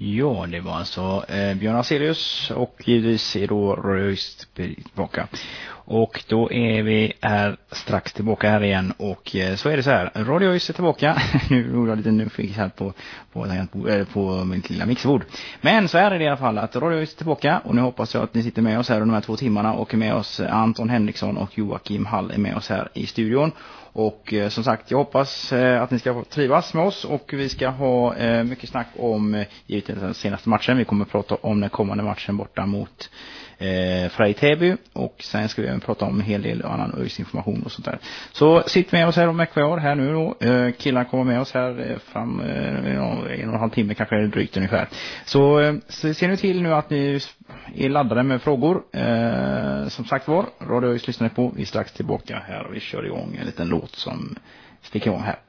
Ja, det var alltså Björn Afzelius och givetvis är då Röjst tillbaka. Och då är vi strax tillbaka här igen och så är det så här. Radio Röjst är tillbaka. Nu gjorde jag lite nyfiken här på min lilla mixbord. Men så är det i alla fall att Radio Röjst är tillbaka och nu hoppas jag att ni sitter med oss här under de här 2 timmarna och är med oss Anton Henriksson och Joakim Hall är med oss här i studion. Och som sagt, jag hoppas att ni ska trivas med oss och vi ska ha mycket snack om givetvis den senaste matchen. Vi kommer att prata om den kommande matchen borta mot Frej Täby och sen ska vi även prata om en hel del annan ÖIS-information och sånt där. Så sitt med oss här om en kvar här nu då. Killar kommer med oss här fram 1,5 timme kanske drygt ungefär. Så ser ni till nu att ni är laddade med frågor. Som sagt var, Radio ÖIS lyssnar på. Vi är strax tillbaka här och vi kör igång en liten låt som sticker igång här.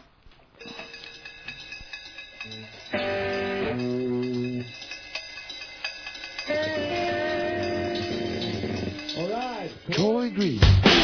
Troy Green.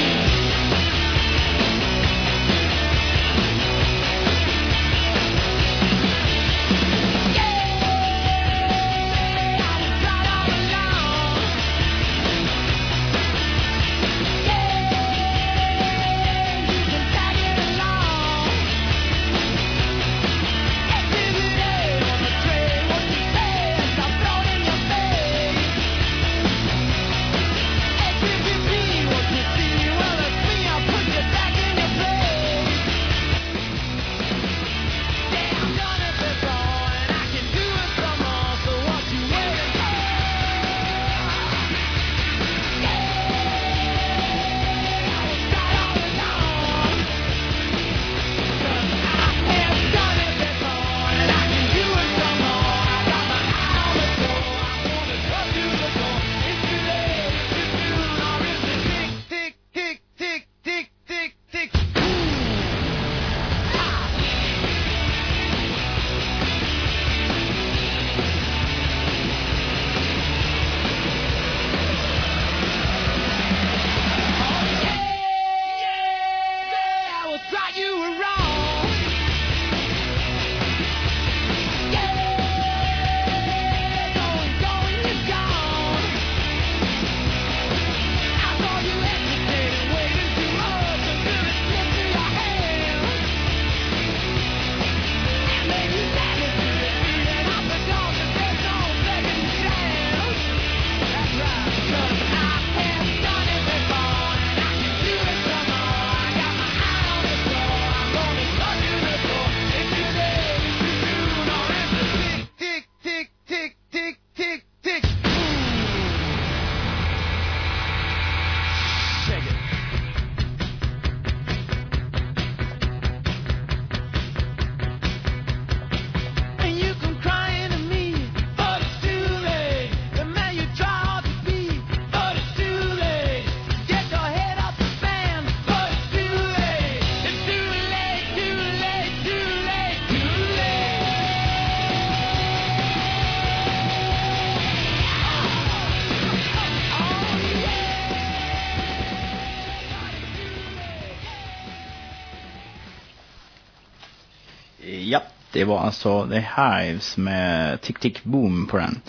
Ja, det var alltså The Hives med Tick Tick Boom på den.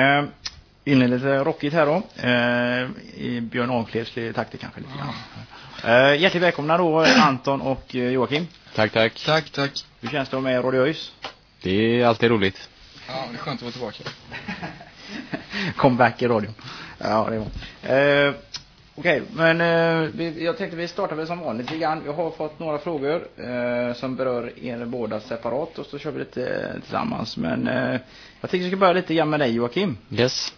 Innan lite rockigt här då. Björn Ahlqvist taktik kanske lite grann. Hjärtligt välkomna då Anton och Joakim. Tack. Hur känns det med Radio ÖIS? Det är alltid roligt. Ja, det är skönt att vara tillbaka. Comeback i radion. Ja, det var. Okej, men jag tänkte vi startar väl som vanligt igen. Jag har fått några frågor som berör er båda separat och så kör vi lite tillsammans. Men jag tänkte vi ska börja lite grann med dig Joakim. Yes.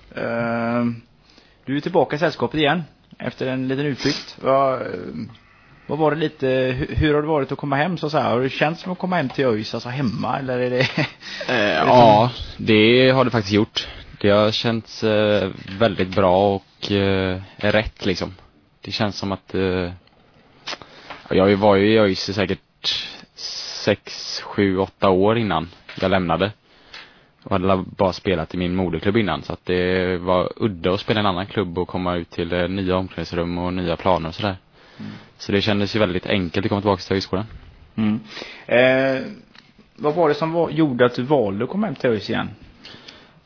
Du är tillbaka i sällskapet igen efter en liten utflykt. Vad var det lite, hur har det varit att komma hem så här? Har det känts som att komma hem till ÖIS, alltså hemma eller är det? Ja, det har det faktiskt gjort. Det har känts väldigt bra och rätt liksom. Det känns som att jag var ju i ÖIS i säkert 6, 7, 8 år innan jag lämnade. Jag hade bara spelat i min moderklubb innan, så att det var udda att spela en annan klubb och komma ut till nya omklädningsrum och nya planer och sådär. Så det kändes ju väldigt enkelt att komma tillbaka till högskolan. Vad var det som gjorde att du valde att komma hem till ÖIS igen?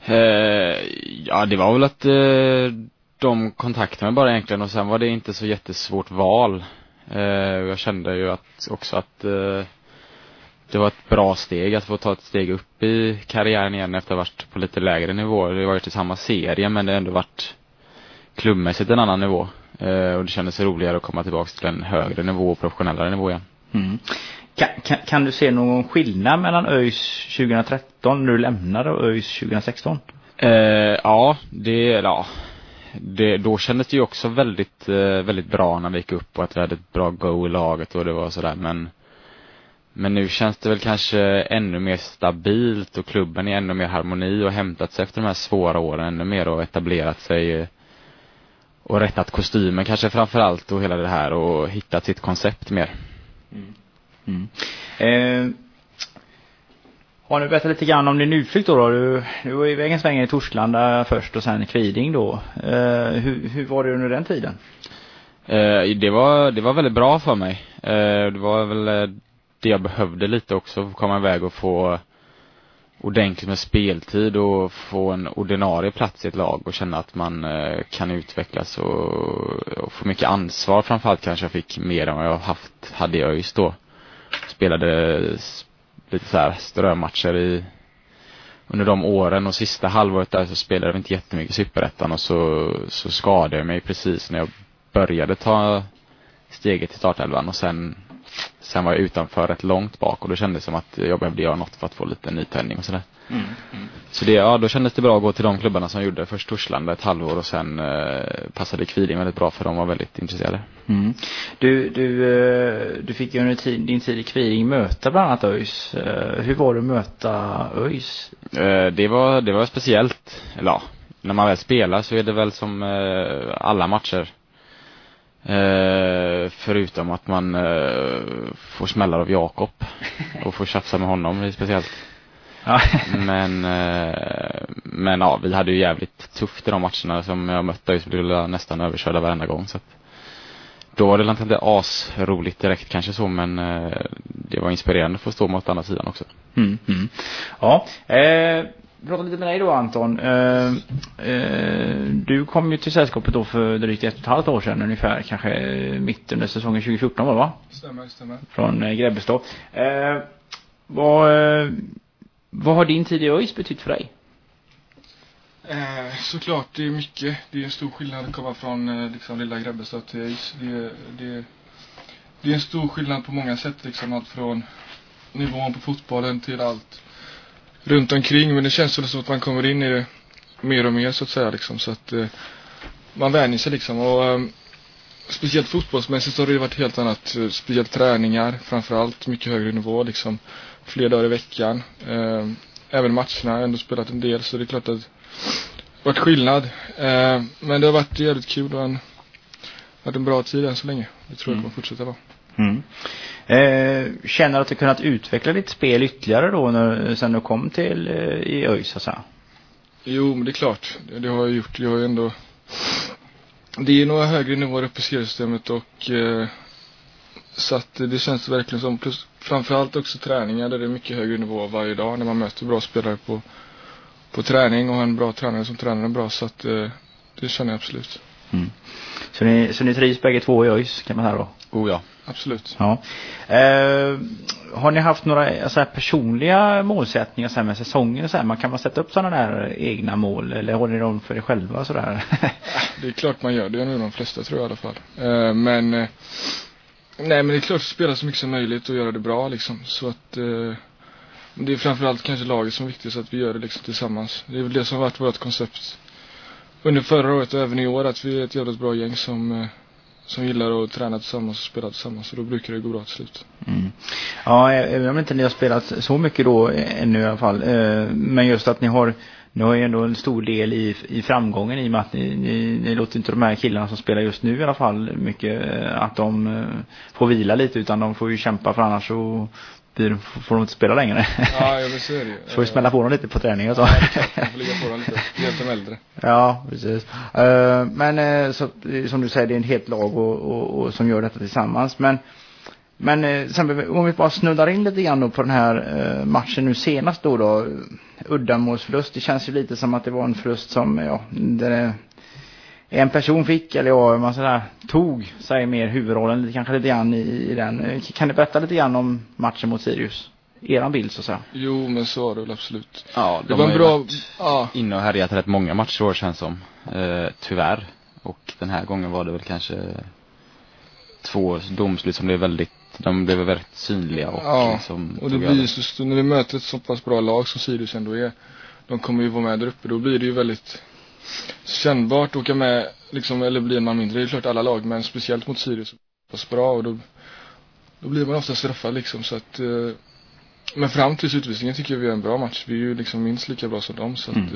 Ja, det var väl att de kontaktade mig bara egentligen, och sen var det inte så jättesvårt val. Jag kände ju att det var ett bra steg att få ta ett steg upp i karriären igen efter att ha varit på lite lägre nivå. Det var ju till samma serie, men det har ändå varit klubbmässigt en annan nivå. Och det kändes roligare att komma tillbaka till en högre nivå och professionellare nivå igen. Mm. Kan du se någon skillnad mellan ÖIS 2013 när du lämnade och ÖIS 2016? Då kändes det ju också väldigt, väldigt bra när vi gick upp och att vi hade ett bra go i laget och det var sådär. Men nu känns det väl kanske ännu mer stabilt och klubben är ännu mer harmoni och hämtat sig efter de här svåra åren ännu mer och etablerat sig och rättat kostymen kanske framförallt och hela det här och hittat sitt koncept mer. Har ni berättat lite grann om din utflykt då? Du var iväg en sväng i Torslanda först och sen Kviding då. Hur var det under den tiden? Det var väldigt bra för mig. Det var väl det jag behövde lite också, komma iväg och få ordentligt med speltid och få en ordinarie plats i ett lag och känna att man kan utvecklas och få mycket ansvar. Framförallt kanske jag fick mer än vad jag hade jag just då. Spelade lite så här strömatcher under de åren och sista halvåret där så spelade jag inte jättemycket Superettan och så skadade jag mig precis när jag började ta steget till startelvan och sen var jag utanför rätt långt bak och då kändes det som att jag behövde göra något för att få lite nytändning och sådär. Så då kändes det bra att gå till de klubbarna som gjorde först Torslanda ett halvår och sen passade Kviding väldigt bra för de var väldigt intresserade. Du fick ju under din tid i Kviding möta bland annat ÖIS. Hur var det att möta ÖIS? Det var speciellt. Eller ja, när man väl spelar så är det väl som alla matcher. Förutom att man får smällar av Jakob och får tjafsa med honom, det är speciellt. Men ja, vi hade ju jävligt tufft i de matcherna som jag mötte, så blev jag nästan överkörda varenda gång, så att då var det inte asroligt direkt kanske så, men det var inspirerande att få stå mot andra sidan också. Ja, prata lite med dig då, Anton. Du kom ju till sällskapet då för drygt 1,5 år sedan ungefär, kanske mitt under säsongen 2014 var det, va? Stämmer. Från Grebbestad. Vad har din tid i ÖIS betytt för dig? Såklart, det är mycket. Det är en stor skillnad att komma från liksom lilla Grebbestad till ÖIS. Det är en stor skillnad på många sätt, liksom allt från nivån på fotbollen till allt runt omkring, men det känns väl som att man kommer in i det mer och mer så att säga liksom, så att man vänjer sig liksom och speciellt fotbollsmässigt så har det varit helt annat, speciellt träningar framförallt, mycket högre nivå liksom, fler dagar i veckan, även matcherna har ändå spelat en del, så det är klart att det har varit skillnad, men det har varit jävligt kul och varit en bra tid än så länge, det tror jag kommer fortsätta vara. Känner att du kunnat utveckla ditt spel ytterligare då sen du kom till i ÖIS så att säga? Jo, men det är klart. Det har jag gjort. Jag har ju ändå... Det är några högre nivåer upp i seriesystemet och så att det känns verkligen som, plus framförallt också träningar där det är mycket högre nivå varje dag när man möter bra spelare på träning och en bra tränare som tränar en bra, så att det känner jag absolut. Så ni trivs bägge två i ÖIS kan man säga då? Oh ja. Absolut. Ja. Har ni haft några så här personliga målsättningar så här med säsongen så här? Man kan man sätta upp sådana där egna mål eller har ni dem för er själva så där? Det är klart man gör det, nu de flesta tror jag i alla fall. Men det är klart att spela så mycket som möjligt och göra det bra liksom, så att det är framförallt kanske laget som är viktigt, så att vi gör det liksom tillsammans. Det är väl det som har varit vårt koncept under förra året och även i år, att vi är ett jävligt bra gäng som gillar att träna tillsammans och spela tillsammans, och då brukar det gå bra till slut. Ja, även om inte ni har spelat så mycket då ännu i alla fall, men just att ni har ju ändå en stor del i framgången, i och med att ni låter inte de här killarna som spelar just nu i alla fall mycket att de får vila lite, utan de får ju kämpa, för annars så får de inte spela längre. Ja, jag vill säga det. Så får vi smälla på dem lite på träning och så. Ja, jag får ligga på dem lite, hjälp dem äldre. Ja, precis. Men så, som du säger, det är en helt lag och som gör detta tillsammans. Men Men sen om vi bara snuddar in lite grann då på den här matchen nu senast då uddamålsförlust. Det känns ju lite som att det var en förlust som där en person fick, eller man sådär tog sig mer huvudrollen kanske lite grann i den. Kan du berätta lite grann om matchen mot Sirius? Eran bild så att säga. Jo, men så var det väl absolut. Ja, det var en bra inne och härjat rätt många matcher år känns som. Tyvärr. Och den här gången var det väl kanske 2 domslut som blev väldigt synliga och liksom, och det blir ju så när vi möter ett så pass bra lag som Sirius ändå är, de kommer ju vara med där uppe, då blir det ju väldigt kännbart att åka med liksom, eller blir man mindre, det är klart alla lag, men speciellt mot Sirius så pass bra, och då blir man ofta straffad liksom, så att men fram till utvisningen tycker jag vi är en bra match. Vi är ju liksom minst lika bra som dem, så att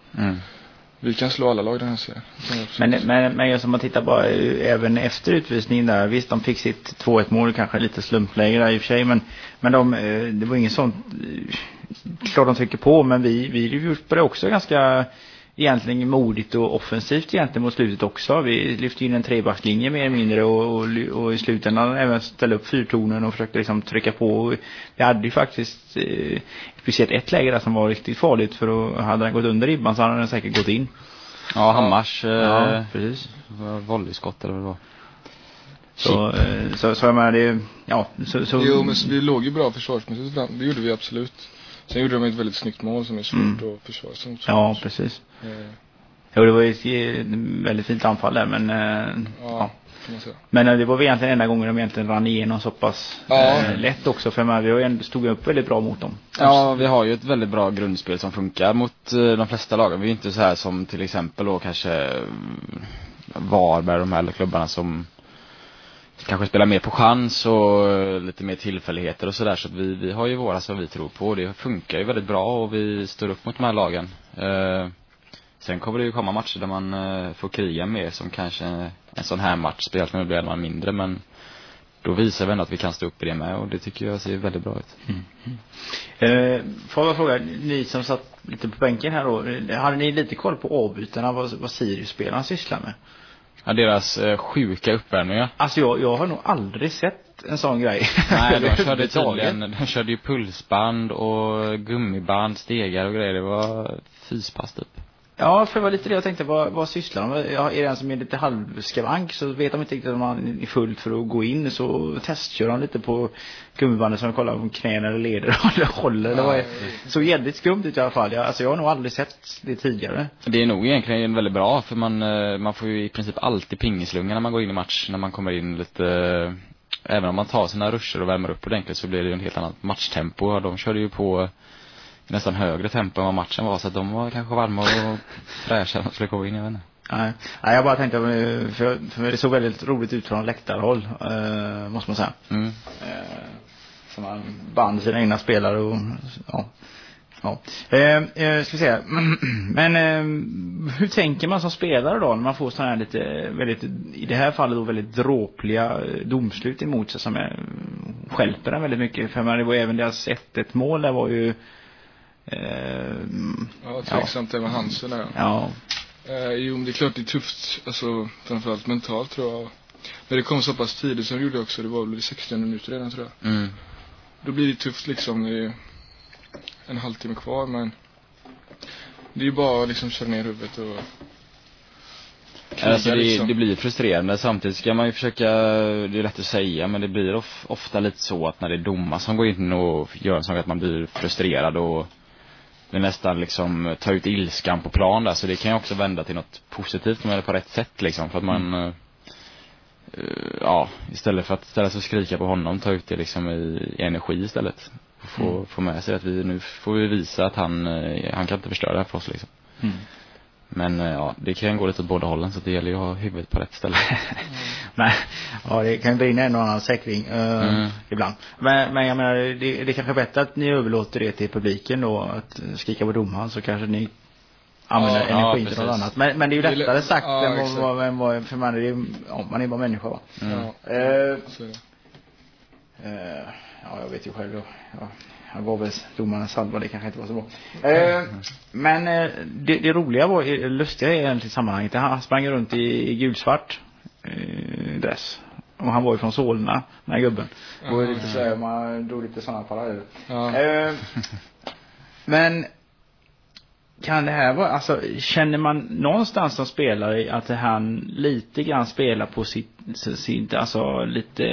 vi kan slå alla lag den här serien. Men som man tittar bara även efter utvisningen där, visst de fick sitt 2-1 mål, kanske lite slumpläge där i och för sig, men det var ingen sånt klart de trycker på, men vi gjort på det också ganska egentligen modigt och offensivt egentligen mot slutet också. Vi lyfte in en 3-backslinje mer eller mindre och i slutändan även ställa upp fyrtonen och försökte liksom trycka på. Vi hade ju faktiskt speciellt ett läge där som var riktigt farligt, för då hade den gått under ribban så hade den säkert gått in. Ja, Hammars precis. volleyskott eller vad det var. Så jag menar det, så. Jo, men vi låg ju bra försvarsmässigt fram. Det gjorde vi absolut. Sen gjorde de ett väldigt snyggt mål som är svårt att försvara sig. Ja, precis. Jo, det var ju ett väldigt fint anfall där, men men det var väl egentligen enda gången de egentligen rann igenom så pass lätt också, för vi har ju stod upp väldigt bra mot dem. Ja, vi har ju ett väldigt bra grundspel som funkar mot de flesta lagen. Vi är ju inte så här som till exempel då kanske Varberg, de här klubbarna som kanske spelar mer på chans och lite mer tillfälligheter och sådär, så att vi har ju våra som vi tror på, och det funkar ju väldigt bra och vi står upp mot de här lagen. Sen kommer det ju komma matcher där man får kriga mer, som kanske en sån här match, speciellt när det blir man mindre, men då visar vi ändå att vi kan stå upp i det med, och det tycker jag ser väldigt bra ut. Får jag fråga, ni som satt lite på bänken här då, hade ni lite koll på avbytarna, vad Sirius-spelarna sysslar med? Ja, deras sjuka uppvärmningar. Alltså jag har nog aldrig sett en sån grej. Nej, de körde ju pulsband och gummiband, stegar och grejer. Det var fyspass typ. Ja, för det var lite det jag tänkte, vad sysslar de med? Är det en som är lite halvskavank så vet de inte riktigt om man är fullt för att gå in, så testkör de lite på gummibandet som kollar om knän eller leder eller håller eller vad är. Så jävligt skumt ut i alla fall. Jag har nog aldrig sett det tidigare. Det är nog egentligen väldigt bra, för man får ju i princip alltid pingislunga när man går in i match, när man kommer in lite, även om man tar sina ruscher och värmer upp ordentligt, så blir det ju en helt annat matchtempo. De körde ju på nästan högre tempo än vad matchen var, så att de var kanske varma och fräscha när de skulle gå in, jag vet inte. Nej, jag bara tänkte, för det såg väldigt roligt ut från läktarhåll, måste man säga. Som man band sina egna spelare och ska vi säga. Men hur tänker man som spelare då när man får sådana här lite väldigt, i det här fallet då väldigt dråpliga domslut emot sig, som stjälper den väldigt mycket, för man, det var även deras 1-1 mål där var ju tveksamt det med Hansen där. Jo, men det är klart det är tufft, alltså framförallt mentalt tror jag. Men det kom så pass tidigt som gjorde också, det var väl 16 minuter redan tror jag. Då blir det tufft liksom, det är en halvtimme kvar, men det är ju bara liksom köra ner huvudet och alltså det blir frustrerande. Samtidigt ska man ju försöka, det är lätt att säga, men det blir ofta lite så att när det är domar som går in och gör en sak, att man blir frustrerad och det nästan liksom tar ut ilskan på plan där. Så det kan ju också vända till något positivt om man är på rätt sätt liksom, för att man istället för att ställa sig och skrika på honom, ta ut det liksom i energi istället. Få med sig att nu får vi visa att han kan inte förstöra det här för oss liksom. Men det kan gå lite åt båda hållen, så det gäller ju att ha huvudet på rätt ställe. Nej, det kan bli en och annan säkring ibland. Men jag menar, det kanske är bättre att ni överlåter det till publiken då, att skrika på domaren, så kanske ni använder energi till något annat. Men det är ju lättare sagt än vad för man är bara människa, va? Jag vet ju själv då. Jag gav väl domarna salva, det kanske inte var så bra. Men det roliga var, lustiga är egentligen i sammanhanget, han sprang runt i gulsvart dress. Och han var ju från Solna, den här gubben. Och lite så här, man drog lite sådana paralleller. Ja. Men kan det här vara, alltså känner man någonstans som spelare att han lite grann spelar på sitt alltså lite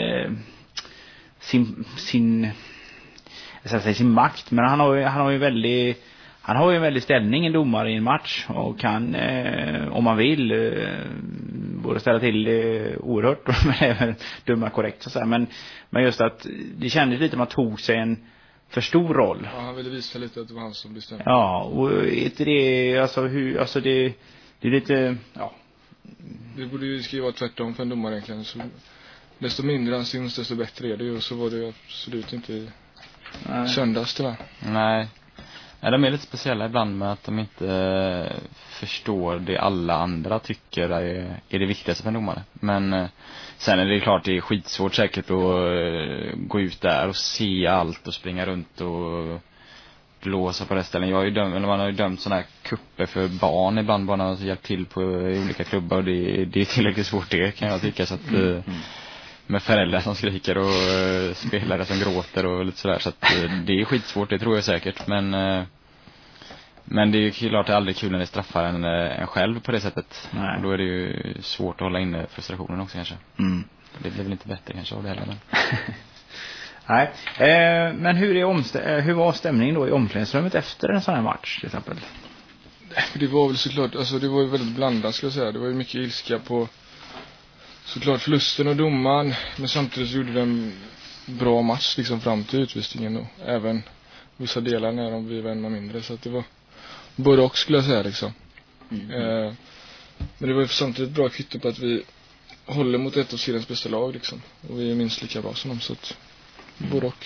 sin jag ska säga sin makt, men han har ju en väldig ställning, en domare i en match, och kan om man vill både ställa till oerhört men även döma korrekt så här. Men just att det kändes lite att man tog sig en för stor roll. Ja, han ville visa lite att det var han som bestämde. Ja, och inte det, alltså det är lite, ja. Det borde ju skriva tvärtom för en domare egentligen. Så desto mindre han syns, desto bättre är det ju. Och så var det ju absolut inte söndags tyvärr. Nej. Ja, de är lite speciella ibland med att de inte förstår det alla andra tycker är det viktigaste för en domare. Men sen är det klart det är skitsvårt säkert att gå ut där och se allt och springa runt och blåsa på resten. Man har ju dömt sådana här kupper för barn ibland, bara har hjälpt till på olika klubbar, och det är tillräckligt svårt det kan jag tycka, så att med föräldrar som skriker och spelare som gråter och lite sådär, så att det är skitsvårt, det tror jag säkert, men det är ju klart det är aldrig kul när det straffar en själv på det sättet. Och då är det ju svårt att hålla inne frustrationen också kanske. Det blir väl inte bättre kanske av det heller, men nej, men hur var stämningen då i omklädningsrummet efter en sån här match till exempel? Det var väl såklart, alltså det var ju väldigt blandat skulle jag säga. Det var ju mycket ilska på såklart förlusten och domaren, men samtidigt så gjorde vi en bra match liksom fram till utvisningen, och även vissa delar när de blev en mindre, så att det var både och skulle jag säga liksom. Men det var ju samtidigt ett bra kvitto på att vi håller mot ett av seriens bästa lag liksom, och vi är minst lika bra som dem, så att både och.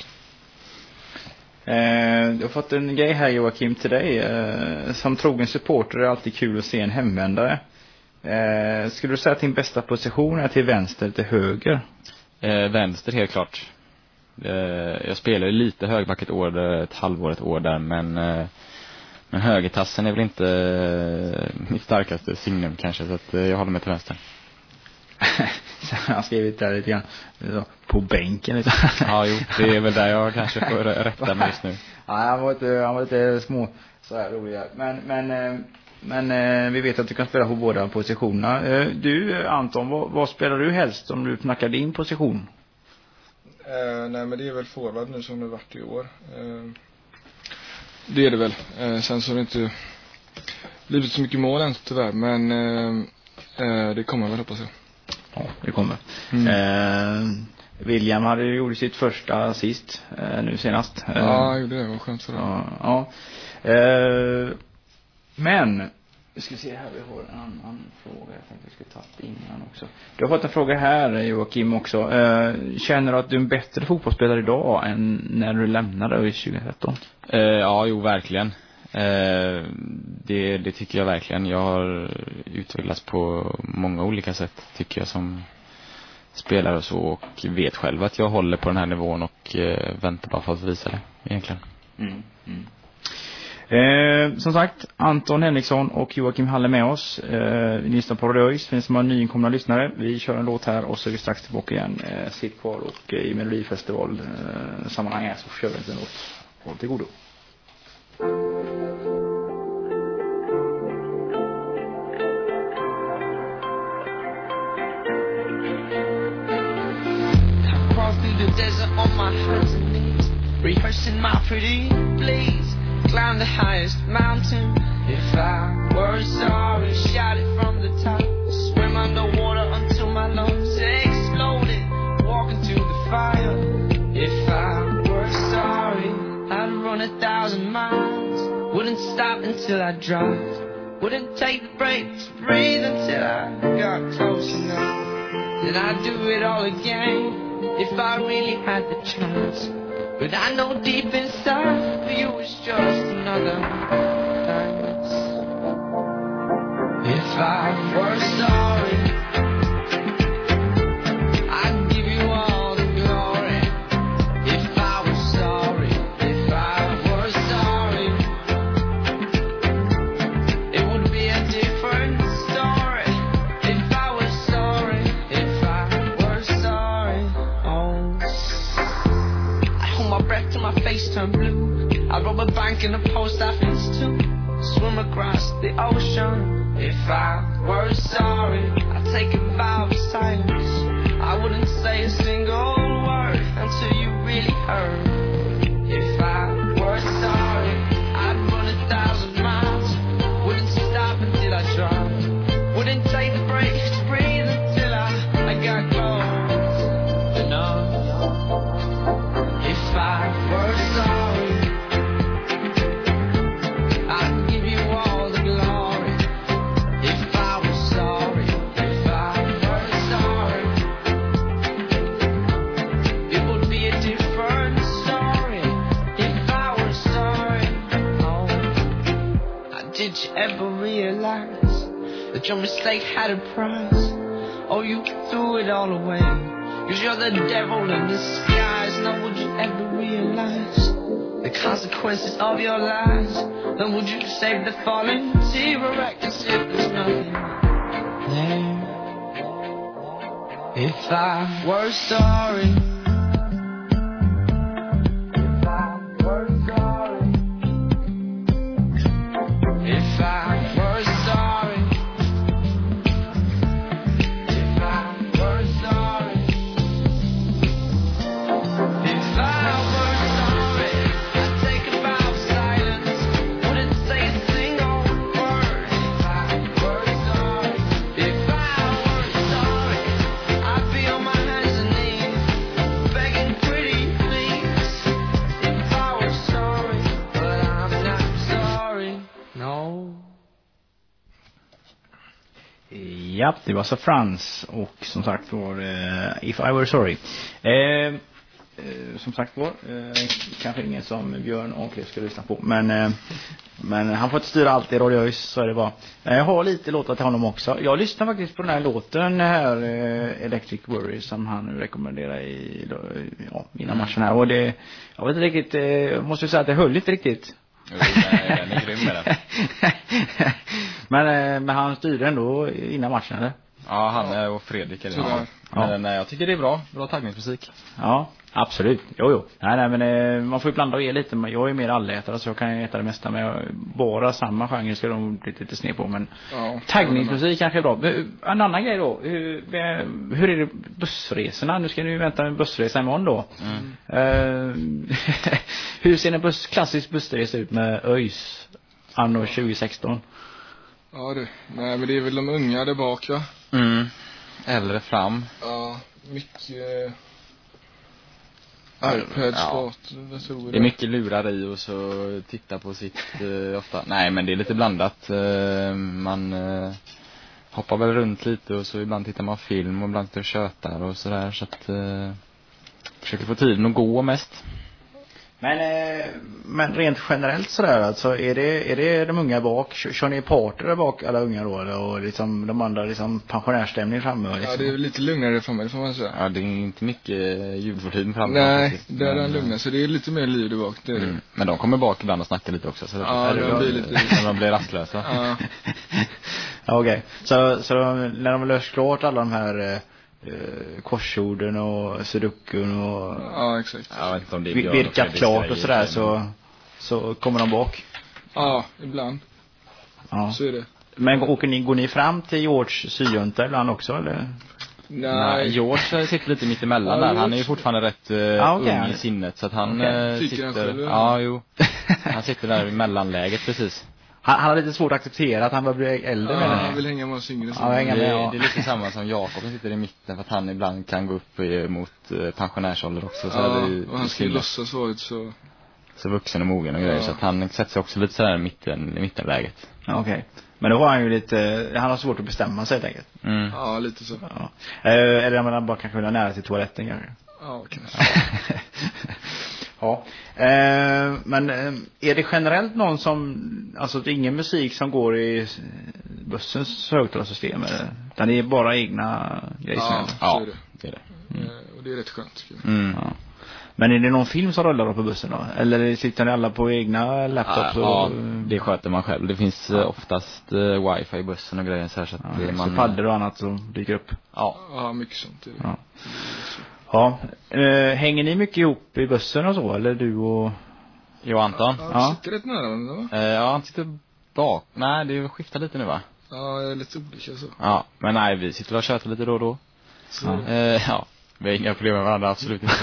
Jag har fått en grej här, Joakim, till dig. Som trogen supporter är det alltid kul att se en hemvändare. Skulle du säga att din bästa position är till vänster eller till höger? Vänster helt klart. Jag spelade lite högerback ett halvår, ett år där, men högertassen är väl inte mitt starkaste signum kanske, så att jag håller mig till vänster. Så han har skrivit där lite grann på bänken lite. Ja, jo, det är väl där jag kanske får rätta mig just nu. Ja, han var lite små så här roliga. Men vi vet att du kan spela på båda positionerna. Du, Anton, vad spelar du helst om du knackar din position? Nej, men det är väl forward nu som det varit i år. Det är det väl. Sen så har det inte blivit så mycket mål än tyvärr, men det kommer väl, hoppas jag. Ja, det kommer. William hade ju gjort sitt första assist nu senast. Ja, det var skönt för det. Ja. Men vi ska se här, vi har en annan fråga. Jag tänkte vi skulle ta innan också. Du har fått en fråga här, Joakim, också. Känner du att du är en bättre fotbollsspelare idag än när du lämnade i 2013? Ja, jo, verkligen. Det tycker jag verkligen. Jag har utvecklats på många olika sätt tycker jag som spelare och så, och vet själv att jag håller på den här nivån och väntar bara för att visa det egentligen. Som sagt, Anton Henriksson och Joakim Halle med oss. Vi lyssnar på Radio ÖIS, finns som har nyinkomna lyssnare. Vi kör en låt här och så är vi strax tillbaka igen. Sitt kvar, och i Melodifestival sammanhang här så kör vi en låt. Håll till godo. Desert on my hands and knees, rehearsing my pretty please. Climb the highest mountain. If I were sorry, shout it from the top. Swim underwater until my lungs exploded. Walk into the fire. If I were sorry, I'd run 1,000 miles. Wouldn't stop until I dropped. Wouldn't take the break to breathe until I got close enough. Then I'd do it all again. If I really had the chance. But I know deep inside for you was just another dance. If I were sorry, I'd give you all the glory. If I was sorry, if I were sorry, it would be a different story. If I was sorry, if I were sorry. my face turn blue. I rob a bank in a post office too. Swim across the ocean. If I were sorry, I'd take a vow of silence. I wouldn't say a single word until you really heard. If I were sorry, I'd run 1,000 miles. Wouldn't stop until I drowned. Wouldn't take the breaks to breathe until I got close. You know, if I were sorry, I'd give you all the glory. If I was sorry, if I were sorry, it would be a different story. If I were sorry, oh, did you ever realize that your mistake had a price? Oh, you threw it all away, 'cause you're the devil in disguise. Now would you ever realize the consequences of your lies? Then would you save the falling T-Rex as if there's nothing there? If I were sorry, if I were sorry, if I were sorry, if I were sorry, if I were sorry, I'd take a vow of silence. Wouldn't say a single word. If I were sorry, if I were sorry, I'd be on my hands and knees, begging pretty please. If I were sorry, but I'm not sorry, no. Ja, det var så Frans och som sagt var If I Were Sorry. Som sagt var kanske ingen som Björn Ahlqvist ska lyssna på, men han får inte styra allt i Radio ÖIS, så är det bara. Jag har lite låtar till honom också. Jag lyssnar faktiskt på den här låten här, Electric Worry, som han rekommenderar innan matchen här, och det, jag vet inte riktigt, måste jag säga att det höll inte riktigt. Jo, nej, den är grym med den. Men han styrde ändå innan matchen, eller? Ja, han och Fredrik är det. Men nej, jag tycker det är bra taggningsmusik. Ja, absolut. Jo. Nej, men man får ju blanda och ge lite. Jag är mer allätare, så jag kan äta det mesta. Men bara samma genre ska de bli lite sned på. Men taggningsmusik kanske är bra. En annan grej då. Hur är det bussresorna? Nu ska ni ju vänta en bussresa imorgon då. Hur ser en klassisk bussresa ut med ÖIS anno 2016? Ja du, nej men det är väl de unga där bak, va? Äldre fram. Ja, mycket iPads, datorer. Det är mycket lurar i och så titta på sitt ofta. Nej, men det är lite blandat. Man hoppar väl runt lite och så ibland tittar man film och ibland tjötar och sådär, så att försöker få tiden att gå mest. Men rent generellt sådär, alltså är det de unga bak, kör ni parter där bak alla unga då, och liksom de andra liksom pensionärstämning framme liksom? Ja, det är lite lugnare framme, får man säga. Ja, det är inte mycket ljudvolym framme. Nej, det är den lugna, så det är lite mer liv där bak, det är det. Men de kommer bak ibland och snackar lite också, så ja, de blir lite när de blir rastlösa. Ja. Okej. Så när de löst klart alla de här korsorden och sudokun och ja, exakt. Jag vet inte om det är virkat klart och sådär, så kommer de bak. Ja, ibland. Ja. Så är det. Men går ni fram till George syjunta ibland också, eller? Nej, George sitter lite mitt emellan där. Han är ju fortfarande rätt ung i sinnet, så att han sitter... Ja, jo. Han sitter där i mellanläget precis. Han har lite svårt att acceptera att han börjar bli äldre. Ja, han vill hänga med oss yngre. Ja, det är lite samma som Jakob som sitter i mitten, för att han ibland kan gå upp mot pensionärsålder också. Så och han ska ju låtsas varit så vuxen och mogen och grejer, så att han sätter sig också lite så här i mittenläget. Okej. Men då har han ju lite, han har svårt att bestämma sig helt enkelt. Ja, lite så. Ja. Eller man bara kanske vill nära till toaletten kanske. Ja, kanske. Ja. Men är det generellt någon som, alltså det är ingen musik som går i bussens högtalarsystem, utan det är bara egna grejer? Ja, det är det. Mm. Och det är rätt skönt. Ja. Men är det någon film som rullar på bussen då? Eller sitter ni alla på egna laptops? Ja, det sköter man själv. Det finns oftast wifi i bussen och grejer så här, så att så paddor och annat som dyker upp. Ja, mycket sånt är det. Ja. Ja. Hänger ni mycket ihop i bussen och så, eller du och... Jo, Anton. Ja, sitter rätt nära varandra, va? Ja, han sitter bak. Nej, det skiftar lite nu, va? Ja, jag är lite olika så. Ja, men nej, vi sitter och tjötar lite då och då. Så. Ja, vi har inga problem med varandra, absolut inte.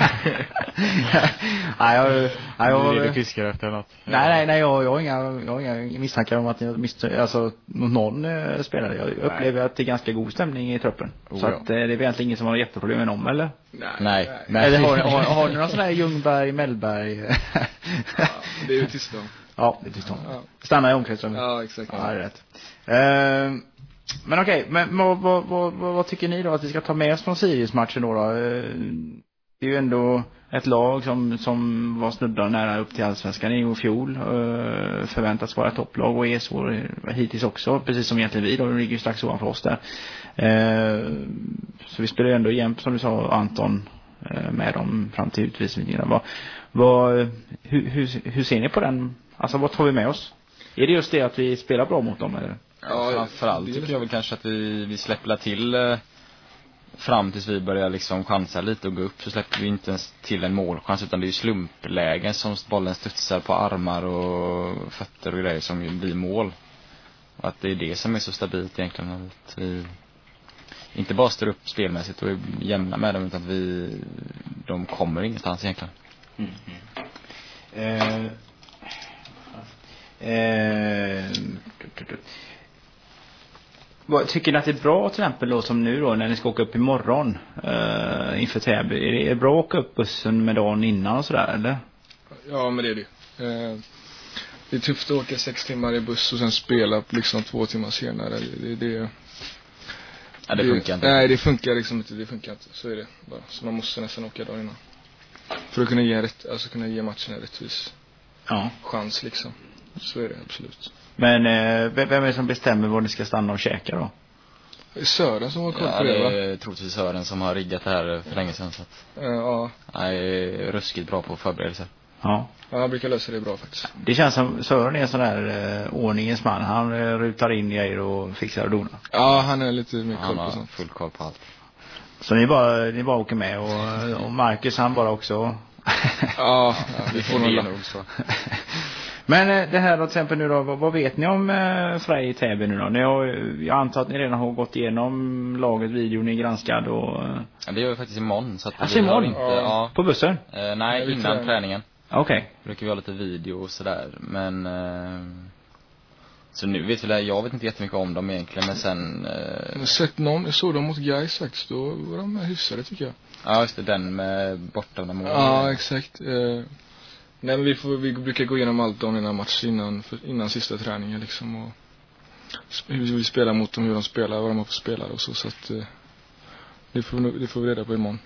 Nej, Du fiskar efter något. Nej, jag har inga misstankar om att alltså någon spelare. Jag upplever att det är ganska god stämning i truppen. Så ja. att det är egentligen ingen som har jätteproblem med dem, eller? Nej. Eller har ni någon sån här Ljungberg, Mellberg? Ja, det är ju tyst om. Ja, det är tyst om. Ja. Stanna i omklädningsrummet. Ja, exakt. Ja, det är rätt. Men okej, men vad tycker ni då att vi ska ta med oss från Sirius-matchen då? Det är ju ändå ett lag som var snudda nära upp till Allsvenskan i fjol. Förväntas vara ett topplag och är så hittills också, precis som egentligen vi då. De ligger ju strax ovanför oss där. Så vi spelar ju ändå jämt, som du sa, Anton, med dem fram till utvisningen. Hur ser ni på den? Alltså, vad tar vi med oss? Är det just det att vi spelar bra mot dem, eller? Ja, framförallt tycker jag väl kanske att vi släpper till fram tills vi börjar liksom chansa lite och gå upp, så släpper vi inte ens till en målchans, utan det är ju slumplägen som bollen studsar på armar och fötter och grejer som blir mål. Och att det är det som är så stabilt egentligen, att vi inte bara står upp spelmässigt och är jämna med dem, utan att de kommer ingenstans egentligen. Tycker ni att det är bra till exempel då, som nu då när ni ska åka upp imorgon inför Täby? Är det bra att åka upp bussen med dagen innan och sådär, eller? Ja, men det är det. Det är tufft att åka 6 timmar i buss och sen spela liksom 2 timmar senare. Ja, det funkar inte. Nej, det funkar liksom inte. Det funkar inte. Så är det bara. Så man måste nästan åka dagen innan. För att kunna ge matchen en rättvis chans liksom. Så är det absolut. Men vem är det som bestämmer var ni ska stanna och käka då? Det är Sören som har koll på det, va? det är troligtvis Sören som har riggat det här för länge sedan, så att ja. jag är ruskigt bra på förberedelser. Ja, han brukar lösa det bra faktiskt. Det känns som Sören är en sån där ordningens man. Han rutar in grejer och fixar och donar. Ja, han är lite mer koll på sånt. Han har full koll på allt. Så ni bara åker med och Marcus, han bara också. Ja, vi får nog så. Men det här då, till exempel nu då, vad vet ni om Frej i Täby nu då? Jag antar att ni redan har gått igenom laget, videon är granskad och... Ja, det gör vi faktiskt imorgon. Så att alltså imorgon? Inte, på bussen? Nej, innan träningen. Okej. Brukar vi ha lite video och sådär. Men så nu vet jag vet inte jättemycket om dem egentligen. Men sen jag såg dem mot Gais faktiskt. Då var de hyfsade tycker jag. Ja, just det, den med borta mål. Ja, exakt. Nej, men vi brukar gå igenom allt om innan match, innan sista träningen liksom, och hur vi spelar mot dem, hur de spelar, vad de har för spelare och så att det får vi reda på imorgon.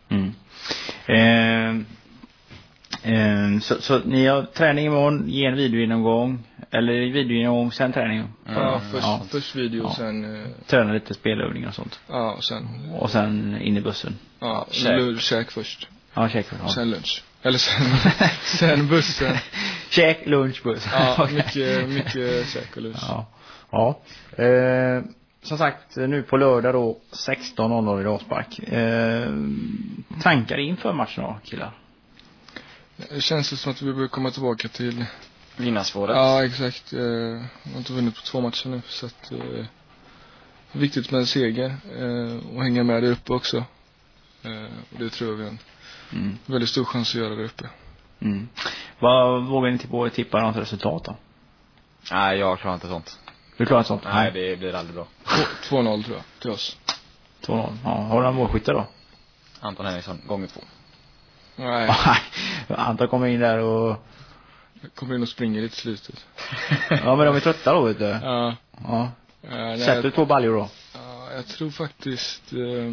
Så ni har träning imorgon, ge en videogenomgång, eller videogenomgång sen träning? Ja, först video och sen träna lite spelövningar och sånt. Ja, och sen in i bussen. Ja, käk först. Ja, käk först. Ja. Sen lunch. Eller sen bussen. Käk, lunch, buss. Ja, mycket käk och lunch. Ja. Som sagt, nu på lördag då 16:00 i Raspark. Tankar inför matchen då, killar? Det känns som att vi behöver komma tillbaka till vinnarspåret. Ja, exakt. Jag har inte vunnit på 2 matcher nu, så att viktigt med en seger och hänga med där uppe också. Och det tror jag vi har en väldigt stor chans att göra där uppe. Vad vågar ni tippa något resultat då? Nej, jag klarar inte sånt. Du klarar inte sånt? Nej, det blir aldrig bra. 2-0 tror jag, till oss. 2-0, ja. Har du en målskytte då? Anton Henriksson, gånger 2. Nej. Anton kommer in där och... kommer in och springer lite i slutet. Ja, men de är trötta då, vet du. Ja. Sätter du 2 baljor då? Ja, jag tror faktiskt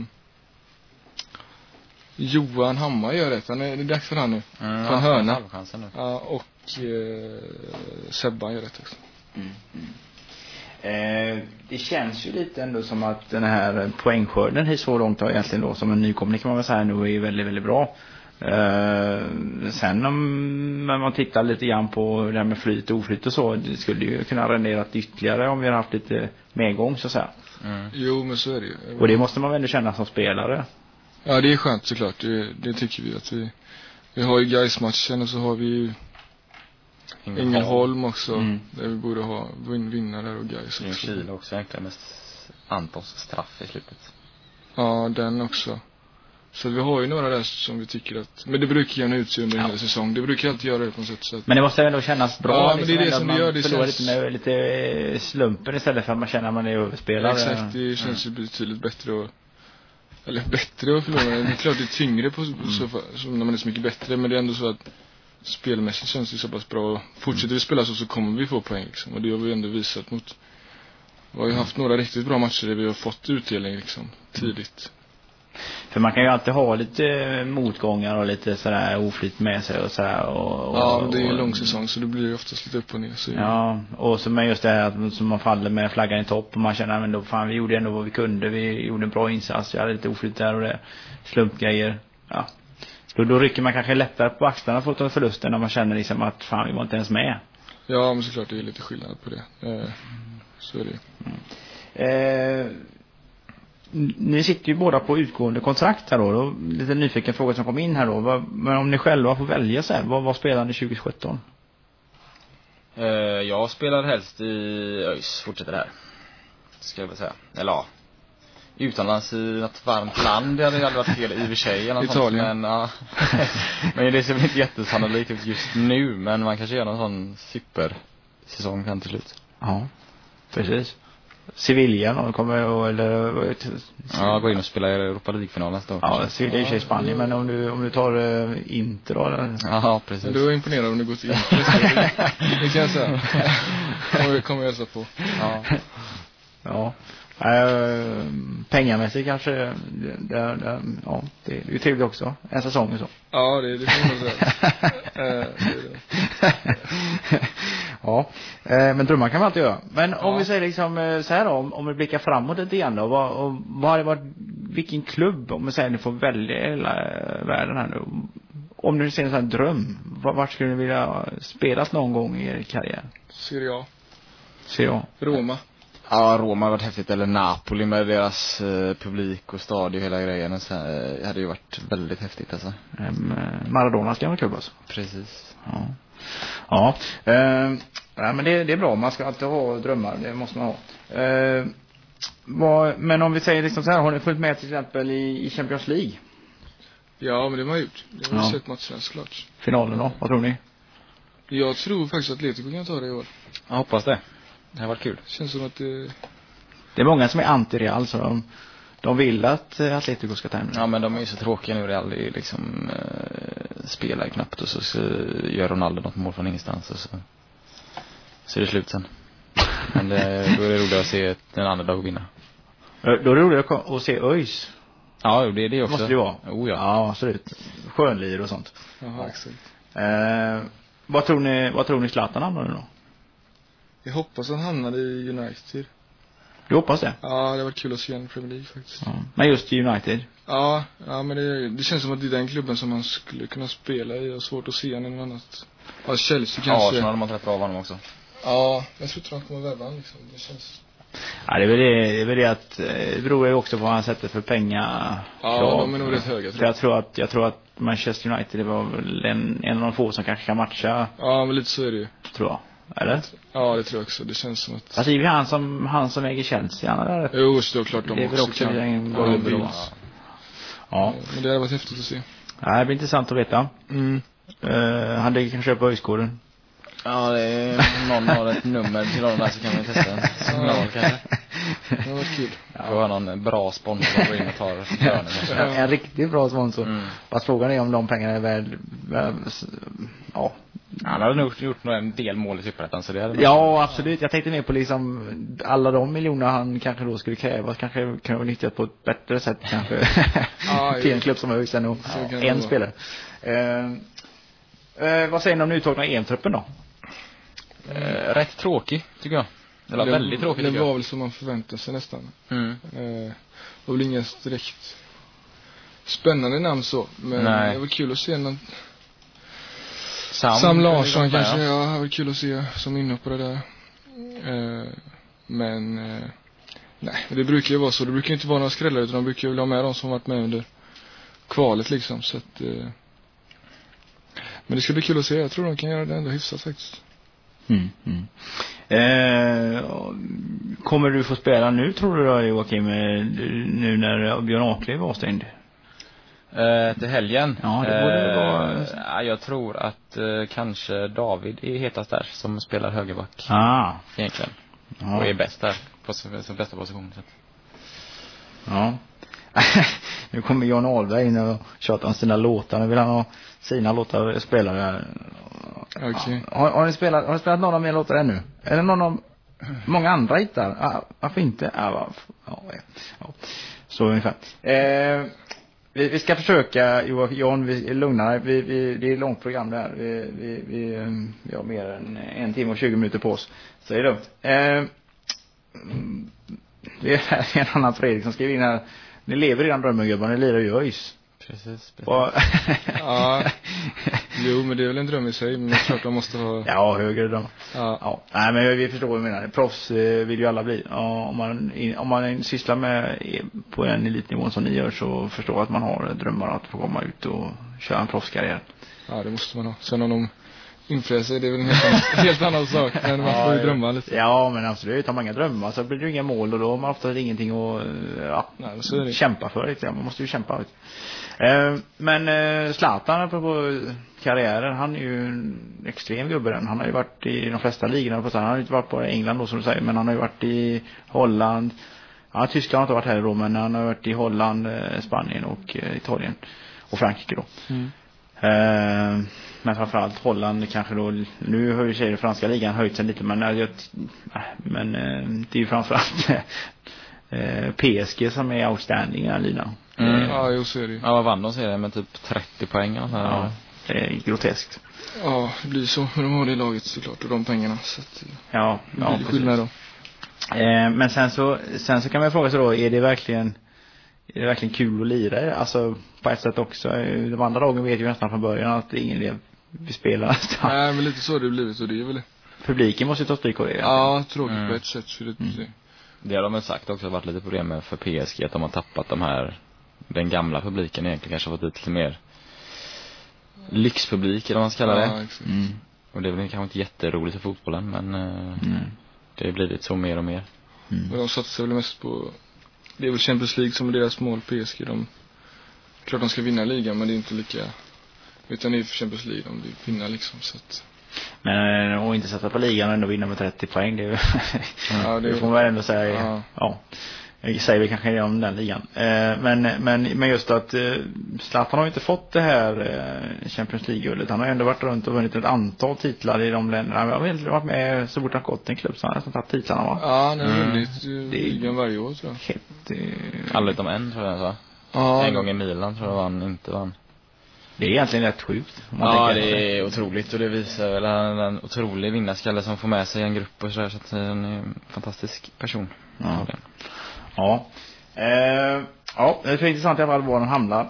Johan Hammar gör det. Det är dags för han nu. Från hörna. Ja, och Sebban gör det också. Det känns ju lite ändå som att den här poängskörden är så långt egentligen då, som en nykomling kan man väl säga nu, är väldigt, väldigt bra. Sen om man tittar lite grann på det här med flyt och oflyt och så, det skulle ju kunna rendera ytterligare om vi har haft lite medgång så att säga. Jo, men så är det ju. Och det måste man väl ändå känna som spelare. Ja, det är skönt såklart. Det tycker vi att vi har ju Gais-matchen och så har vi ju Ängelholm också. Där vi borde ha vinnare och Gais också. Kil också egentligen med Antons straff i slutet. Ja, den också. Så vi har ju några där som vi tycker att... Men det brukar gärna ut sig under hela säsong. Det brukar alltid göra det på något sätt. Så att... Men det måste ändå kännas bra. Ja, men det är det som det gör. Det förlorar lite med lite slumpen istället för att man känner att man är överspelad. Exakt, det känns ju betydligt bättre eller bättre att förlora. Det är klart det är tyngre så när man är så mycket bättre. Men det är ändå så att spelmässigt känns det så pass bra. Fortsätter vi spela så kommer vi få poäng liksom. Och det har vi ändå visat mot... Vi har ju haft några riktigt bra matcher där vi har fått utdelning liksom, tidigt. För man kan ju alltid ha lite motgångar och lite sådär oflyt med sig och sådär. Ja, det är en lång säsong så det blir oftast lite upp och ner. Så ja, och så med just det här att man faller med flaggan i topp och man känner men då fan vi gjorde ändå vad vi kunde. Vi gjorde en bra insats. Jag hade lite oflyt där och det. Slumpgrejer. Ja. Då rycker man kanske lättare på axlarna för att ta förlusten när man känner liksom att fan vi var inte ens med. Ja, men såklart det är lite skillnad på det. Så är det. Ni sitter ju båda på utgående kontrakt här då. Lite nyfiken fråga som kom in här då. Men om ni själva får välja så här, vad spelar ni 2017? Jag spelar helst i ÖIS, fortsätter här. Ska jag väl säga. Eller ja. Utomlands i något varmt land, det hade aldrig varit fel i och för sig. Italien. Men, ja. Men det ser väl inte jättesannolikt ut just nu. Men man kanske gör någon sån supersäsong kan till slut. Ja, precis. Sevilla någon kommer eller ja, gå in och spela i Europa League-final nästa år. Ja, Sevilla är i Spanien, men om du tar Inter då eller? Ja, precis. Du är imponerad om du går till Inter. Det kan jag säga. Och kommer jag hälsa på. Ja. Ja. Pengamässigt kanske ja, det är ju trevligt också. En säsong och så. Ja, det får man säga. Ja, men drömmar kan man alltid göra. Men om vi säger liksom så här då, om vi blickar framåt lite grann då, vad har det varit, vilken klubb, om vi säger ni får välja hela världen här nu, om du ser en sån här dröm, vart skulle ni vilja spelas någon gång i er karriär? Serie A. Roma. Ja, Roma har varit häftigt, eller Napoli med deras publik och stadion och hela grejen. Så det hade ju varit väldigt häftigt alltså. Maradonas gamla klubb alltså. Precis. Ja. Ja, men det är bra, man ska alltid ha drömmar, det måste man ha. Men om vi säger liksom så här, har ni följt med till exempel i Champions League? Ja, men det har man gjort. Det har vi sett matcherna såklart. Finalen då, vad tror ni? Jag tror faktiskt att Atletico kan ta det i år. Jag hoppas det. Det har varit kul. Känns som att det är många som är anti-Real, så de vill att Atletico ska ta hem. Ja, men de är ju så tråkiga nu. Real liksom spelar knappt och så gör Ronaldo något mål från ingenstans och så är det slut sen. Men då är det roligt att se en annan dag vinna. Då är det roligt att se ÖIS. Ja, det är det också. Måste det vara. Oh, ja. Ja, absolut. Skönlir och sånt. Jaha, exakt. Vad tror ni Zlatan hamnar nu då? Jag hoppas han hamnar i United. Du hoppas det? Ja, det har varit kul att se en Premier League faktiskt. Ja. Men just i United? Ja, men det känns som att det är den klubben som man skulle kunna spela i. Jag har svårt att se någon annat. Ja, Chelsea kanske. Ja, så har man rätt bra av honom också. Ja, jag tror inte han kommer värva han liksom. Det känns... Ja, det är väl det att det beror ju också på vad han sätter för pengar. Ja, de är nog rätt höga. Jag tror att Manchester United det var väl en av de få som kanske kan matcha. Ja, men lite så är det ju. Tror jag. Eller? Ja, det tror jag också. Det känns som att... Alltså är han som äger Chelsea, han är. Jo, så är klart de det är också också kan. En ja. Men det har varit häftigt att se. Ja, det blir intressant att veta. Han ligger kanske köpa högskolan. Ja, det är någon har ett nummer till någon där så kan vi testa en signal kanske. Det var kul. Får ha någon bra sponsor som går in och tar hörnen. En riktigt bra sponsor. Fast frågan är om de pengarna är väl ja. Han hade nog gjort en del mål i Superettan så det hade ja, absolut. Jag tänkte mer på liksom alla de miljoner han kanske då skulle kräva. Kanske kan vi nyttja på ett bättre sätt kanske. Till en klubb som är högst ännu. En spelare. Vad säger ni om uttagna EM-truppen då? Rätt tråkig tycker jag. Eller väldigt tråkig tycker jag. Det var väl som man förväntade sig nästan. Det var väl inga direkt spännande namn så. Men det var kul att se någon Sam Larsson kanske. Ja, det var kul att se som inhoppare där. Men nej, det brukar ju vara så. Det brukar inte vara några skrällar utan de brukar ju ha med de som varit med under kvalet liksom, så att men det ska bli kul att se. Jag tror de kan göra det ändå hyfsat faktiskt. Kommer du få spela nu, tror du då, Joakim, nu när Björn Aklöv var avstängd? Till helgen? Ja, det borde vara... Jag tror att kanske David är hetast där, som spelar högerback egentligen. Ja. Och är bäst där på sin bästa position. Så. Ja. Nu kommer Jan Ahlberg in och tjatar om sina låtar. Nu vill han ha sina låtar spelare. Okay. Har ni spelat någon av mina låtar ännu? Eller någon av många andra hittar? Varför inte? Ja. Så ungefär. Vi ska försöka, Jan, vi lugnar. Det är ett långt program där. Vi har mer än 1 timme och 20 minuter på oss. Så är det lugnt. Det är en annan Fredrik som skriver in här. Ni lever redan drömmen, gubbar. Ni lirar ju ÖIS. Precis. Ja. Jo, men det är väl en dröm i sig. Men klart man måste ha... Ja, högre dröm. Ja. Nej, men vi förstår vad jag menar. Proffs vill ju alla bli. Ja, om man sysslar med på en elitnivå som ni gör, så förstår att man har drömmar att få komma ut och köra en proffskarriär. Ja, det måste man ha. Sen om de influerar sig, det är väl en helt annan sak. Men man får ju drömma lite. Ja, men absolut. Har man inga drömmar så blir det ju inga mål, och då har man ofta ingenting att kämpa för. Lite. Man måste ju kämpa. Men Zlatan på karriären, han är ju en extrem gubbe. Han har ju varit i de flesta ligorna. Han har ju inte varit på England då, som du säger, men han har ju varit i Holland. Ja, Tyskland har inte varit här då, men han har varit i Holland, Spanien och Italien och Frankrike då. Men framförallt Holland kanske då. Nu har ju den franska ligan höjt sig lite, men det är ju framförallt PSG som är outstanding i den här ligan. Ja, jo, så är det. Ja, vad vann de serien med typ 30 poäng? Ja, det är groteskt. Ja, det blir så. Men de har det i laget såklart, och de pengarna. Så att, ja, det blir skillnad då. Men sen så kan man fråga sig då, är det verkligen kul att lira? Alltså på ett sätt också. De andra lagen vet ju nästan från början att det är ingen idé vi spelar nästan. Nej, men lite så har det blivit, och det är väl... Publiken måste ju ta stryk av det. Ja, tråkigt på ett sätt. Så det har de väl sagt också, varit lite problem med för PSG, att de har tappat den gamla publiken egentligen, kanske fått lite mer lyxpublik, eller vad man ska kalla det. Ja, exakt. Och det är väl kanske inte jätteroligt för fotbollen, men det har blivit så mer och mer. Men de satsar väl mest på... Det är väl Champions League som är deras mål, PSG. Klart de ska vinna ligan, men det är inte lika... Utan det är för Champions League de vill vinna liksom, så att... Men och inte sätta på ligan och ändå vinna med 30 poäng, det är ja, det får man väl ändå säga. Ja. Jag säger vi kanske om den ligan. Men just att Zlatan har ju inte fått det här Champions League-guldet. Han har ändå varit runt och vunnit ett antal titlar i de länderna. Han har väl varit med så fort han gått en klubb, så han har nästan tagit titlarna, va? Ja, han har vunnit ligan varje år, tror jag. Alla utom en, tror jag, så. Ja. En gång i Milan tror jag han inte vann. Det är egentligen rätt sjukt. Ja, det är otroligt, och det visar väl en otrolig vinnarskalle som får med sig en grupp och sådär, så att han är en fantastisk person. Ja, det är intressant i alla fall var de hamnar.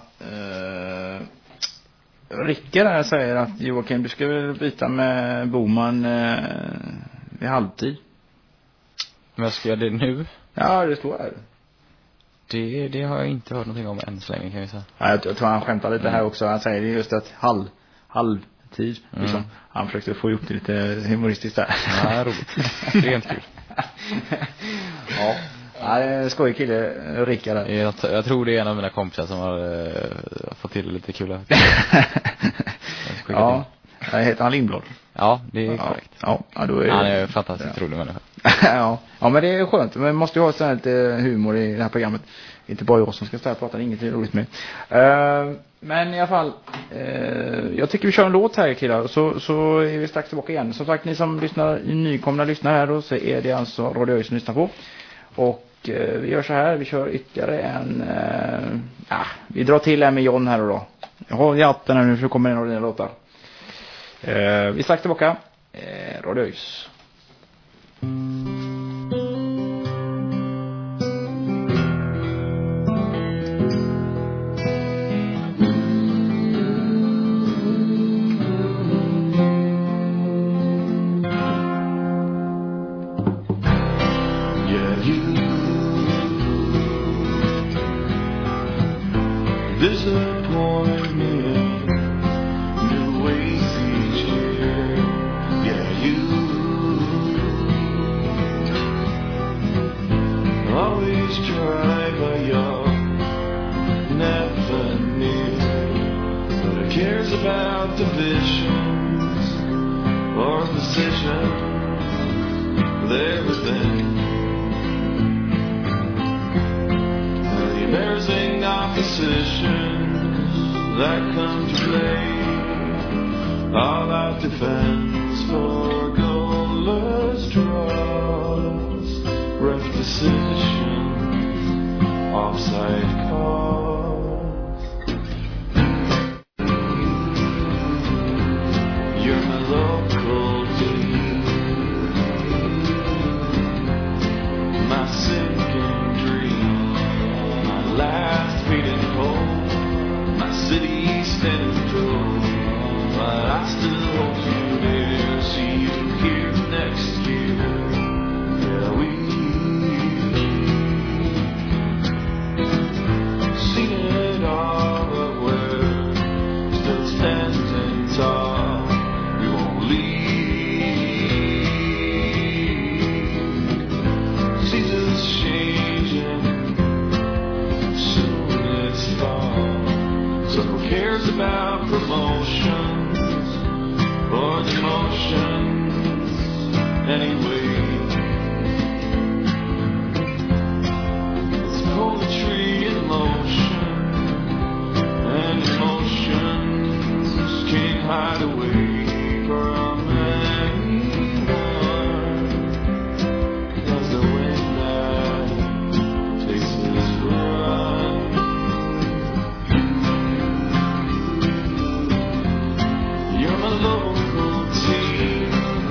Rickard här säger att Joakim, du ska väl byta med Boman vid halvtid. Men jag ska göra det nu? Ja, det står här. Det har jag inte hört någonting om än så länge, kan jag säga. Ja, jag tror han skämtar lite här också. Han säger det just att halvtid liksom. Han försökte få ihop det lite humoristiskt där. Ja, roligt. Det är helt kul. Ja. Ja, skoj kille, Rickard. Jag tror det är en av mina kompisar som har fått till lite kul. Ja, heter han Lindblad? Ja, det är korrekt. Ja, då är han är en fantastiskt rolig människa. Ja, men det är skönt. Men måste ju ha sån här lite humor i det här programmet. Inte bara jag som ska stå här och prata, inget roligt med. Men i alla fall, jag tycker vi kör en låt här, killar. Så är vi strax tillbaka igen. Som sagt, ni som nykomna lyssnar här då, så är det alltså Radio ÖIS som lyssnar på. Och vi gör så här, vi kör ytterligare vi drar till med John här då. Jag har i hatten här nu, så kommer en av dina låtar. Vi är strax tillbaka. Radio ÖIS. Disappointed cares about divisions or position with everything? Embarrassing oppositions that come to play. All out defense for goalless draws, ref decisions, offside calls. You're my local team, my sinking dream, my last beating hope, my city standing tall. But I still hope you dare see you here next year. Yeah, we seen it all, but we're still standing tall. We won't leave. Seasons changing, soon it's fall. So who cares about promotion or demotions anyway? It's poetry in motion, and emotions can't hide away from anyone. There's the wind that takes its run. You're my local team,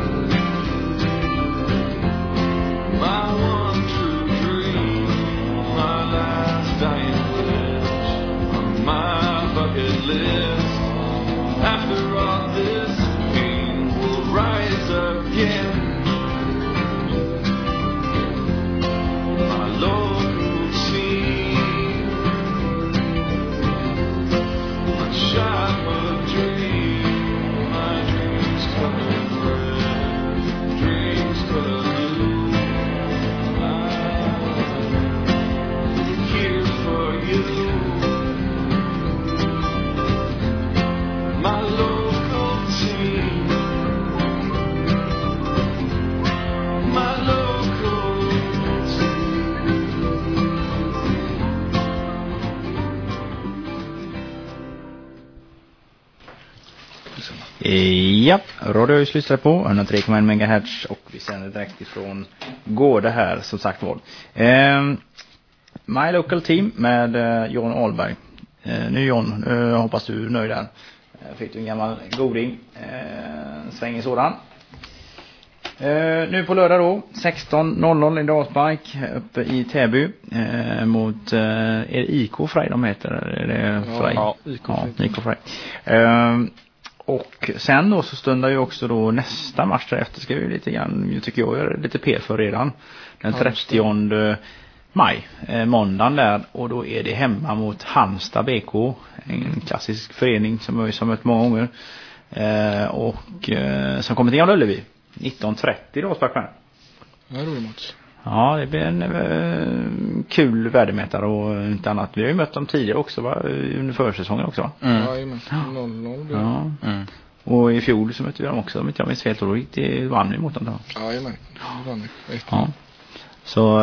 my one true dream, my last dying wish on my bucket list. After all this pain, we'll rise again. My local team, my childhood dream, my dreams colored red, dreams colored blue. I'm here for you, my local team, my local team. Ja, Radio Öis lyssnar på 103,1 MHz och vi sänder direkt ifrån Gårde här, som sagt var. My Local Team med John Ahlberg. Nu John, jag hoppas du är nöjd där. Fick du en gammal goding, svängig sådan. Nu på lördag då, 16.00 i Dalspark uppe i Täby mot är det IK Frej de heter? Är det Frej? Ja, IK Frej. Och sen då så stundar ju också då nästa match därefter ska vi lite grann, jag tycker jag gör lite P för redan. Den 30 maj, måndagen där, och då är det hemma mot Halmstad BK, en klassisk förening som jag har mött många gånger. Och som kommer till Jan Ullevi 19.30 då Sparkman. Ja, rolig match. Ja, det blir en kul värdemätare och inte annat. Vi har ju mött dem tidigare också, va? Under försäsongen också, va? Ja, men 0-0. Ja. Och i fjol så mötte vi dem också, om inte jag minns fel, och då gick det vann vi mot dem då. Ja, men det vann vi. Ja. Så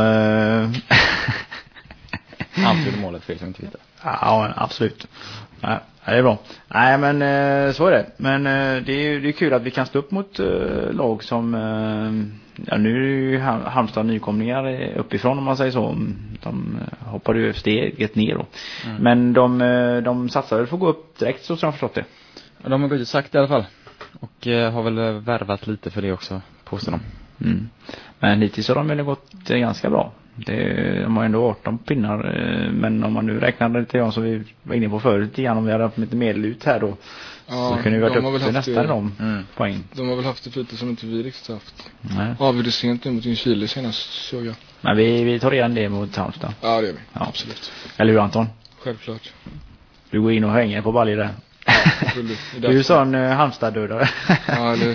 Han gjorde målet fel som inte visste. ja, absolut. Nej, det är bra. Nej, men så är det. Men det är kul att vi kan stå upp mot lag som ja, nu är ju Halmstad nykomlingar uppifrån, om man säger så. De hoppar ju steget ner då. Men de satsar väl för att gå upp direkt, så som jag förstått det. Ja, de har gått ut sagt i alla fall. Och har väl värvat lite för det också, påstår de. Men hittills har de väl gått ganska bra. De har ändå 18 pinnar, men om man nu räknar lite grann, så vi var inne på förut igen, om vi hade haft lite medel ut här då, så kunde vi varit upp till nästan de poäng. De har väl haft det lite som inte vi riktigt haft. Nej. Avgjorde sent nu mot Chile senast, såg jag. Men vi tar igen det mot Halmstad. Ja, det gör vi. Ja. Absolut. Eller hur, Anton? Självklart. Du går in och hänger på baljer där. Det Du är sån Halmstad-dödare. Ja, eller...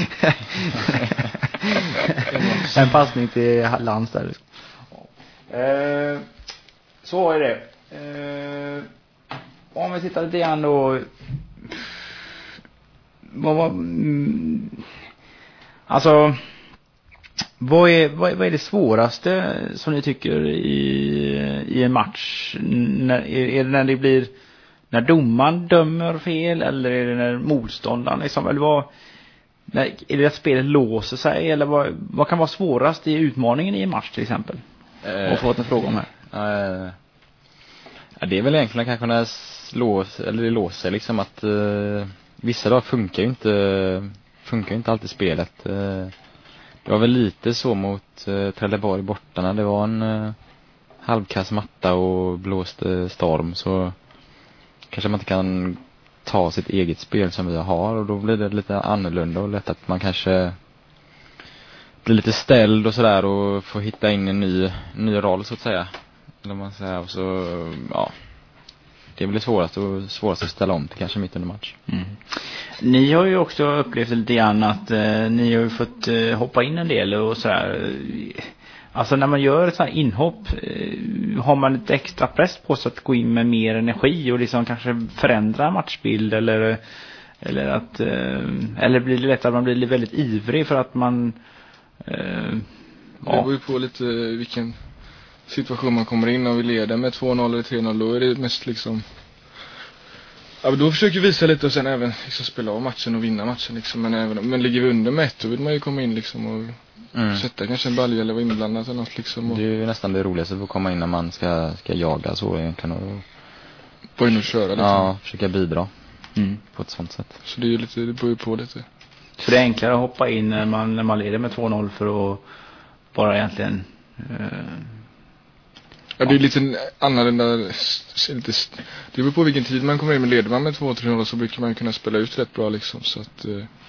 En passning till Lands där. Så är det. Om vi tittar lite grann då Alltså, vad är det svåraste som ni tycker i en match? Är det när det blir, när domaren dömer fel, eller är det när motståndaren liksom, eller är det att spelet låser sig, eller vad kan vara svårast i utmaningen i en match till exempel? Och fått en fråga om här. Ja, det är väl egentligen kanske när det låser liksom, att vissa dagar funkar ju inte alltid spelet. Det var väl lite så mot Trelleborg borta, när det var en halvkass matta och blåste storm, så kanske man inte kan ta sitt eget spel som vi har, och då blir det lite annorlunda och lätt att man kanske blir lite ställd och sådär och får hitta in en ny roll så att säga. Eller man säger, och så ja, det blir svårast att ställa om till kanske mitt under match. Ni har ju också upplevt lite grann att ni har ju fått hoppa in en del och sådär. Alltså när man gör ett sådant här inhopp, har man ett extra press på sig att gå in med mer energi och liksom kanske förändra matchbild, eller blir det lätt att man blir väldigt ivrig för att man det beror ju på lite vilken situation man kommer in. Om vi leder med 2-0 eller 3-0, då är det mest liksom, ja, då försöker vi visa lite och sen även liksom spela av matchen och vinna matchen liksom. Men ligger vi under med 1, då vill man ju komma in liksom och sätta kanske en balja eller vara inblandad eller något liksom. Och det är ju nästan det roligaste, att komma in när man ska jaga så egentligen, och gå in och köra liksom. Ja, försöka bidra på ett sånt sätt. Så det är ju lite, det beror ju på lite. Så det är enklare att hoppa in när man leder med 2-0 för att bara egentligen ja, det är lite annorlunda. Det beror på vilken tid man kommer in, med leder man med 2-3-0 så brukar man kunna spela ut rätt bra liksom, så att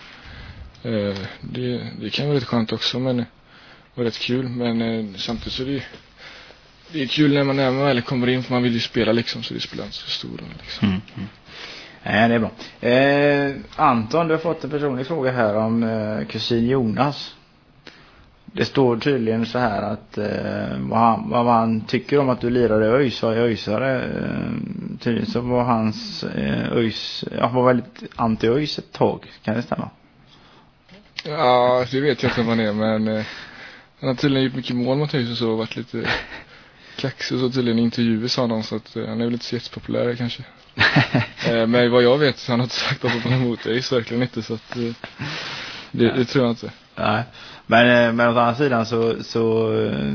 det kan vara rätt skönt också, men var rätt kul, men samtidigt så det är kul när man väl kommer in, för man vill ju spela liksom, så det spelar inte så stor roll liksom. Ja, det är bra. Anton, du har fått en personlig fråga här om kusin Jonas. Det står tydligen så här att vad han tycker om att du lirade ÖIS och ÖISare. Tydligen så var hans ÖIS, var väldigt anti-ÖIS ett tag. Kan det stämma? Ja, det vet jag inte vad han är, men han har tydligen gjort mycket mål mot ÖIS och så, och varit lite kaxig och så, tydligen i intervjuer sa de, så att han är väl lite så jättepopulär kanske. Men vad jag vet så han har inte sagt att han är emot ÖIS, verkligen inte, så att det tror jag inte. Nej. Men å andra sidan så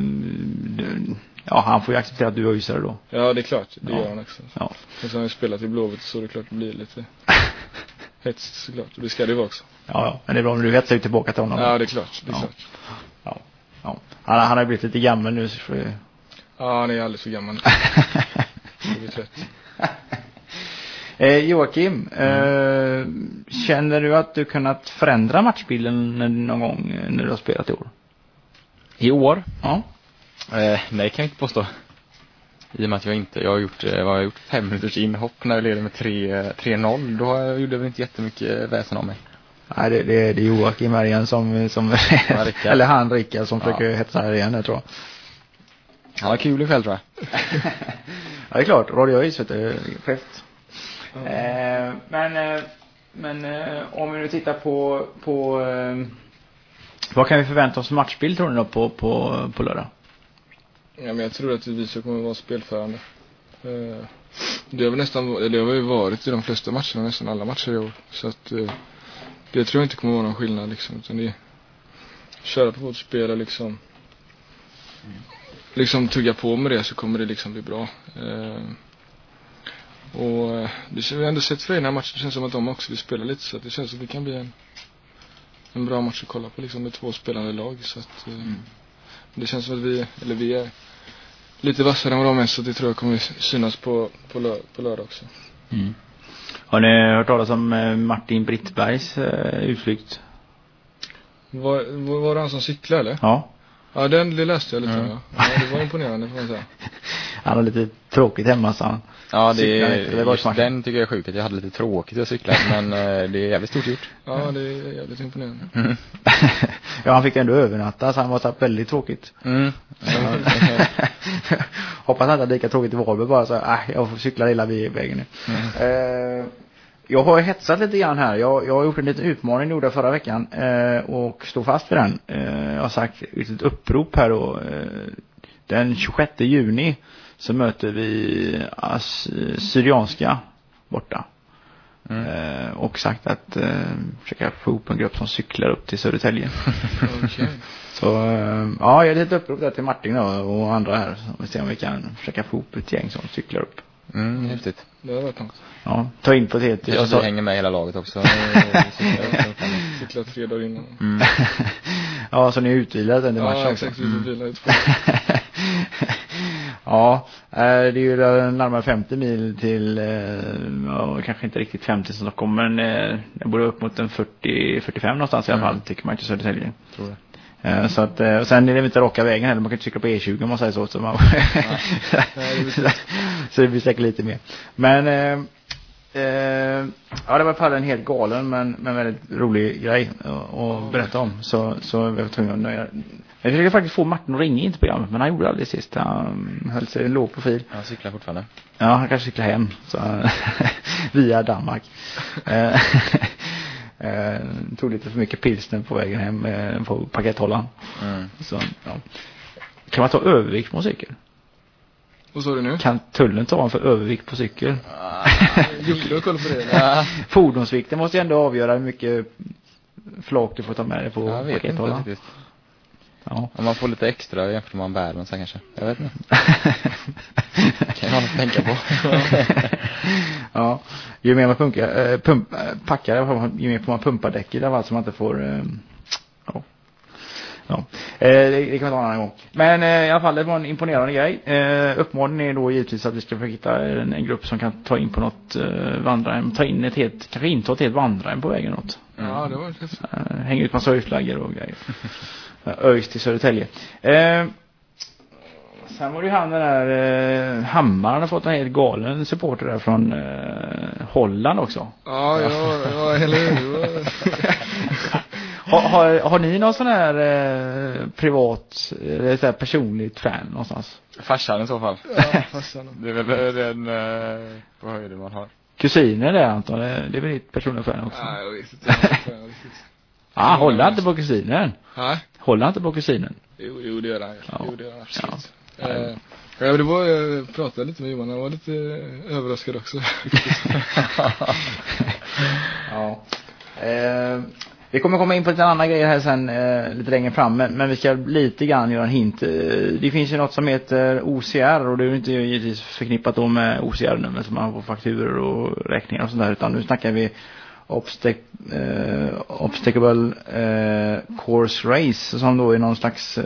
ja, han får ju acceptera att du är ÖISare då. Ja, det är klart, det gör han också. Ja. Men så har han spelat i Blåvitt, så det är klart det blir lite hetsigt såklart, och det ska det vara också. Ja, men det är bra om du hetsar ut tillbaka till honom. Ja, det är klart, det är klart. Ja. Han har blivit lite gammal nu, så ja, han är alldeles för gammal. Det är trött. Joakim, känner du att du kunnat förändra matchbilden någon gång när du har spelat i år? I år? Ja. Nej, kan jag inte påstå. I och med att jag har gjort 5 minuters inhopp när jag leder med 3-0. Då gjorde jag väl inte jättemycket väsen av mig. Nej, det är Joakim här igen som eller han Rickard som försöker hetsa här igen, jag tror. Han har kul ikväll, tror jag. Ja, det är klart. Radio ÖIS, vet du, fest. Men om vi nu tittar på vad kan vi förvänta oss matchbild, tror ni då, på lördag? Ja, men jag tror att vi så kommer vara spelförande. Det har ju varit i de flesta matcherna, nästan alla matcher i år, så att det tror jag inte kommer vara någon skillnad liksom, utan det är köra på vårt spel och liksom tugga på med det, så kommer det liksom bli bra. Och det har vi ändå sett för den här matchen. Det känns som att de också vill spela lite, så att det känns som att det kan bli en bra match att kolla på liksom, med 2 spelande lag, så att det känns som att vi är lite vassare än vad de är, så det tror jag kommer synas på lördag också. Har ni hört talas om Martin Brittbergs utflykt? Var det han som cyklade, eller? Ja. Ja, det läste jag lite. Ja, det var imponerande, får man säga. Han har lite tråkigt hemma, så han. Ja, den tycker jag är sjukt, att jag hade lite tråkigt att cykla, men det är jävligt stort gjort. Ja, det är jävligt imponerande. Ja, han fick ändå övernatta, så han var så väldigt tråkigt. Hoppas att det är lika tråkigt i Varberg, bara så jag får cykla hela vägen nu. jag har hetsat lite grann här. Jag har gjort en liten utmaning gjorde förra veckan och stod fast vid den. Jag har sagt ett upprop här då. Den 26 juni så möter vi Syrianska borta. Och sagt att försöka få ihop en grupp som cyklar upp till Södertälje. Okej. Så ja, jag har lite upprop där till Martin och andra här. Så vi ser om vi kan försöka få ihop ett gäng som cyklar upp. Häftigt. Det har varit något. Ja, ta in på ett helt... Jag hänger med hela laget också. Cykla 3 dagar innan. Ja, så ni är utvilade under matchen Ja, också. exakt. Vi vilar ut på. Ja, det är ju närmare 50 mil till, kanske inte riktigt 50 som kommer, men det borde upp mot en 40-45 någonstans i alla fall, tycker man till Södertälje. Tror det. Så att, och sen är det inte raka vägen heller, man kan inte cykla på E20 om man säger så. Man, så det blir säkert lite mer. Men ja, det var för en helt galen men väldigt rolig grej att berätta om. Så jag var tvungen att nöja. Jag försökte faktiskt få Martin att ringa in till programmet, men han gjorde aldrig sist. Han höll sig en låg profil. Han cyklar fortfarande. Ja, han kanske cyklar hem så, via Danmark. Tog lite för mycket pilsner på vägen hem på pakethållaren. Så, ja. Kan man ta övervikt på cykel? Vad sa du nu? Kan tullen ta en för övervikt på cykel? Jocke har koll på det. Fordonsvikten måste ju ändå avgöra hur mycket flak du får ta med dig på pakethållaren. Inte, ja. Om man får lite extra jämfört med man bär den så kanske. Jag vet inte. Kan jag tänka på. Ja. Ju mer man packar, ju mer får man pumpa däcket av allt som man inte får. Ja. Det kan vi ta en annan gång. Men i alla fall, det var en imponerande grej. Uppmaningen är då givetvis att vi ska försöka hitta en grupp som kan ta in på något vandrarhem. Kanske inta ett helt vandrarhem på vägen något. Ja, det var det. Hänga ut massa öjsflaggor och grejer. Öjs till Södertälje. Sen var det ju han den där Hammar har fått en helt galen supporter där från Holland också. Ja, eller hur? Har ni någon sån här privat eller så här personligt fan någonstans? Farsan i så fall. Ja, farsan. Det är väl den på höjden man har. Kusiner det Anton, det är väl ditt personliga fan också? Ja, jag vet inte. Håller inte på kusinen. Nej. Håller inte på kusinen. Jo, det gör han. Ja. Jo, det gör han absolut. Ja, det var, jag pratade lite med Johan, han var lite överraskad också. Ja. Vi kommer komma in på lite andra grejer här sen lite längre fram, men vi ska lite grann göra en hint. Det finns ju något som heter OCR och det är ju inte givetvis förknippat då med OCR-nummer som man får fakturor och räkningar och sånt där, utan nu snackar vi obstacle course race som då är någon slags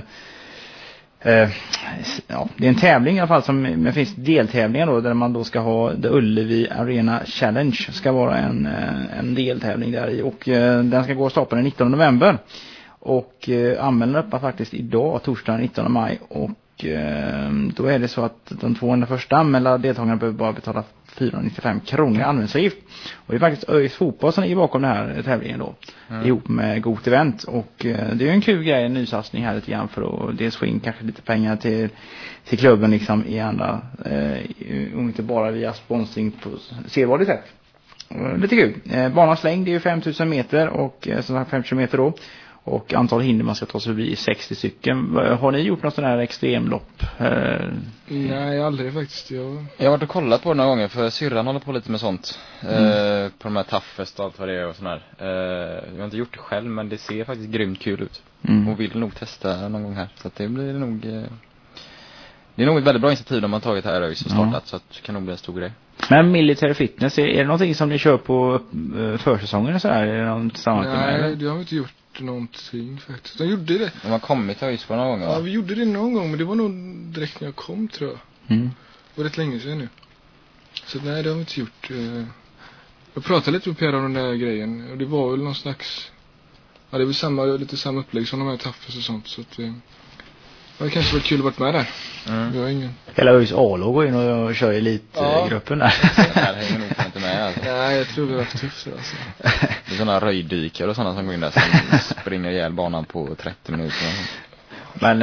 ja, det är en tävling i alla fall men det finns deltävlingar då där man då ska ha The Ullevi Arena Challenge ska vara en deltävling där i och den ska gå av stapeln den 19 november och anmälan öppnar faktiskt idag torsdag den 19 maj och då är det så att de 200 första anmälda deltagarna behöver bara betala 495 kronor användningsavgift. Och det är faktiskt ÖIS Fotboll som är bakom den här tävlingen då. Ihop med Got Event. Och det är ju en kul grej, en nysatsning här lite grann för att dels få in kanske lite pengar till klubben liksom i andra, och inte bara via sponsring på sedvanligt sätt. Lite kul. Banans längd är ju 5000 meter och som sagt 50 meter då. Och antal hinder man ska ta sig förbi 60 stycken. Har ni gjort något sån här extremlopp? Nej, aldrig faktiskt. Jag har varit och kollat på det några gånger för syrran håller på lite med sånt. På de här Toughest och allt vad det är och sån här. Jag har inte gjort det själv men det ser faktiskt grymt kul ut. Hon vill nog testa någon gång här. Så att det blir nog... Det är nog ett väldigt bra initiativ om man tagit här och startat så att det kan nog bli en stor grej. Men Military Fitness, är det någonting som ni kör på försäsongen och så här? Är det något samarbete med? Nej, det har vi inte gjort någonting faktiskt. De gjorde det. De har kommit till ÖIS på någon gång, va? Ja, vi gjorde det någon gång, men det var nog direkt när jag kom, tror jag. Det var rätt länge sedan nu. Så nej, det har vi inte gjort. Jag pratade lite med Per om den där grejen. Och det var väl någon slags... Ja, det är väl lite samma upplägg som de här Taffes och sånt. Så att det kanske var kul att vara med där. Jag har ingen... Hela ÖIS A-lag går in och kör elitgruppen där. Det här hänger nog inte med alltså. Nej, jag tror vi har haft tufft alltså. Det är sådana röjdykare och sådana som går in där som springer ihjäl banan på 30 minuter. Men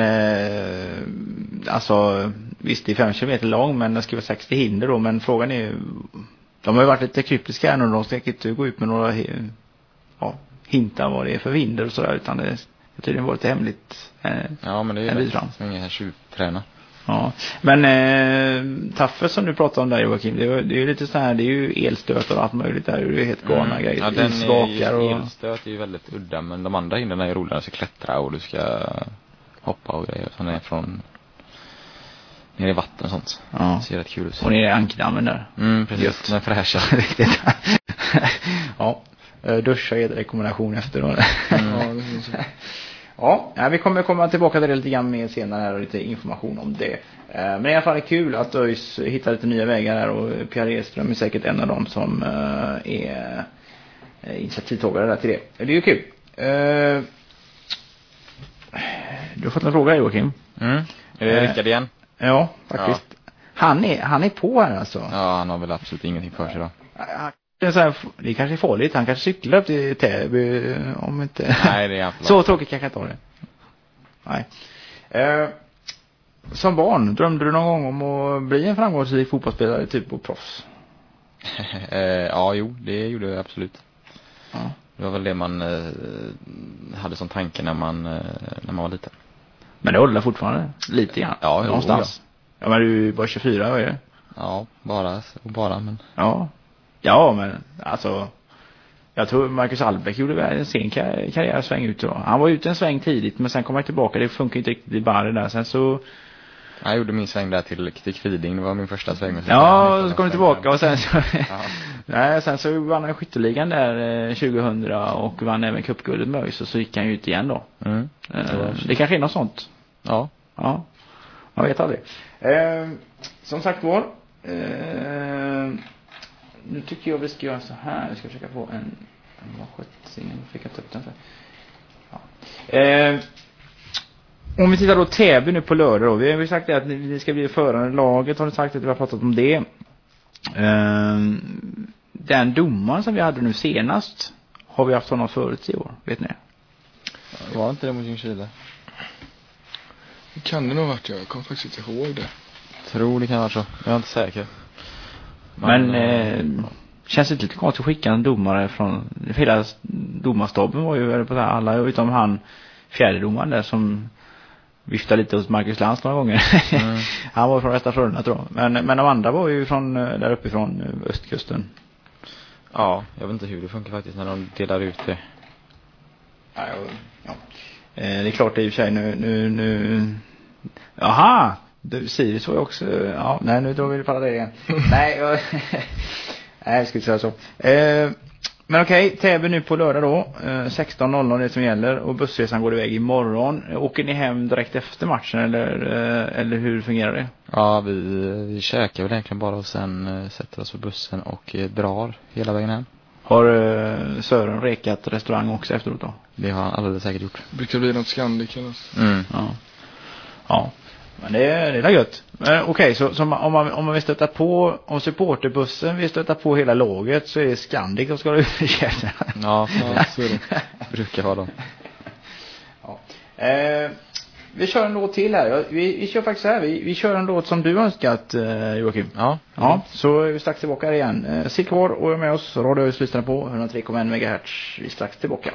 alltså visst det är 5 kilometer lång men det ska vara 60 hinder då, men frågan är De har ju varit lite kryptiska här nu. De ska inte gå ut med några hintar vad det är för vinder och sådär, utan det har tydligen varit hemligt. Ja, men det är ju ingen här tjuvtränar. Ja, men Taffe som du pratar om där, Joakim, det är ju lite så här, det är ju elstöt och allt möjligt där, det är helt galna grejer. Ja, elstöt är ju väldigt udda, men de andra hindren är roligare, så klättra och du ska hoppa och grejer som är från ner i vatten och sånt. Ja. Det ser rätt kul ut. Och ner i ankdammen där. Precis. Den är fräscha. Riktigt. Ja, duscha är rekommendation efter då. Ja, vi kommer komma tillbaka till det lite grann med senare här och lite information om det. Men i alla fall är det kul att ÖIS hittar lite nya vägar här, och Pierre Edström är säkert en av dem som är initiativtagare där till det. Det är ju kul. Du har fått en fråga, Joakim. Är det Rickard igen? Ja, faktiskt. Ja. Han är på här alltså. Ja, han har väl absolut ingenting för sig då. Det kanske är farligt. Han kanske cyklar upp till Täby om inte. Nej, det är så tråkigt kanske jag tar det. Nej. Som barn, drömde du någon gång om att bli en framgångsrik fotbollsspelare typ och proffs? Ja, det gjorde jag absolut. Ja. Det var väl det man hade som tanke när man var liten. Men det håller fortfarande lite grann. Ja, någonstans. Ja, men du är bara 24, vad är det? Ja, bara men. Ja, men alltså jag tror Marcus Albeck gjorde väl en sen karriärsväng ut då. Han var ute en sväng tidigt, men sen kom han tillbaka. Det funkar inte riktigt i Barre där. Sen så jag gjorde min sväng där till Kviding. Det var min första sväng. Ja, så kom han tillbaka och sen så nej, sen så vann han skytteligan där 2000 och vann även cupguldet med ÖIS, och så gick han ju ut igen då. Det kanske är något sånt. Ja, man vet aldrig. Som sagt var, nu tycker jag vi ska göra så här. Vi ska försöka få en skötsingen. Fick jag ta upp den så. Ja. Om vi tittar då Täby nu på lördag då. Vi har ju sagt att ni ska bli förande laget. Har ni sagt att vi har pratat om det. Den domaren som vi hade nu senast, har vi haft honom förut i år, vet ni? Var inte det mot Ljungskile? Kan det nog varit, jag kommer faktiskt inte ihåg det. Tror det kan vara så. Jag är inte säker. Men känns det lite konstigt att skicka en domare från hela domarstaben var ju på det här, alla utom han fjärdedomaren där som viftade lite hos Marcus Lantz några gånger. Han var från Västra Frölunda tror jag. Men de andra var ju från där uppifrån östkusten. Ja, jag vet inte hur det funkar faktiskt när de delar ut det. Ja. Det är klart det är i och för sig nu. Jaha! Sirius var ju också. Ja, nej, nu drar vi på det igen. Nej, jag skulle säga så. Men okej, Täby nu på lördag då. 16:00 det som gäller. Och bussresan går iväg imorgon. Åker ni hem direkt efter matchen eller hur fungerar det? Ja, vi käkar väl egentligen bara och sen sätter oss på bussen och drar hela vägen hem. Har Sören rekat restaurang också efteråt då? Det har han alldeles säkert gjort. Det brukar bli något Scandic eller så. Ja. Men det är gött. Okej, så om man vill stöta på, om supporterbussen vill stöta på hela laget, så är det Scandic som ska du köra. Ja, så är det. Brukar vara dem. Ja. Vi kör en låt till här. Vi kör faktiskt så här. Vi kör en låt som du önskat, Joakim. Ja, så är vi strax tillbaka igen. Sitt kvar och är med oss. Radio ÖIS lyssnar på 103,1 MHz. Vi är strax tillbaka.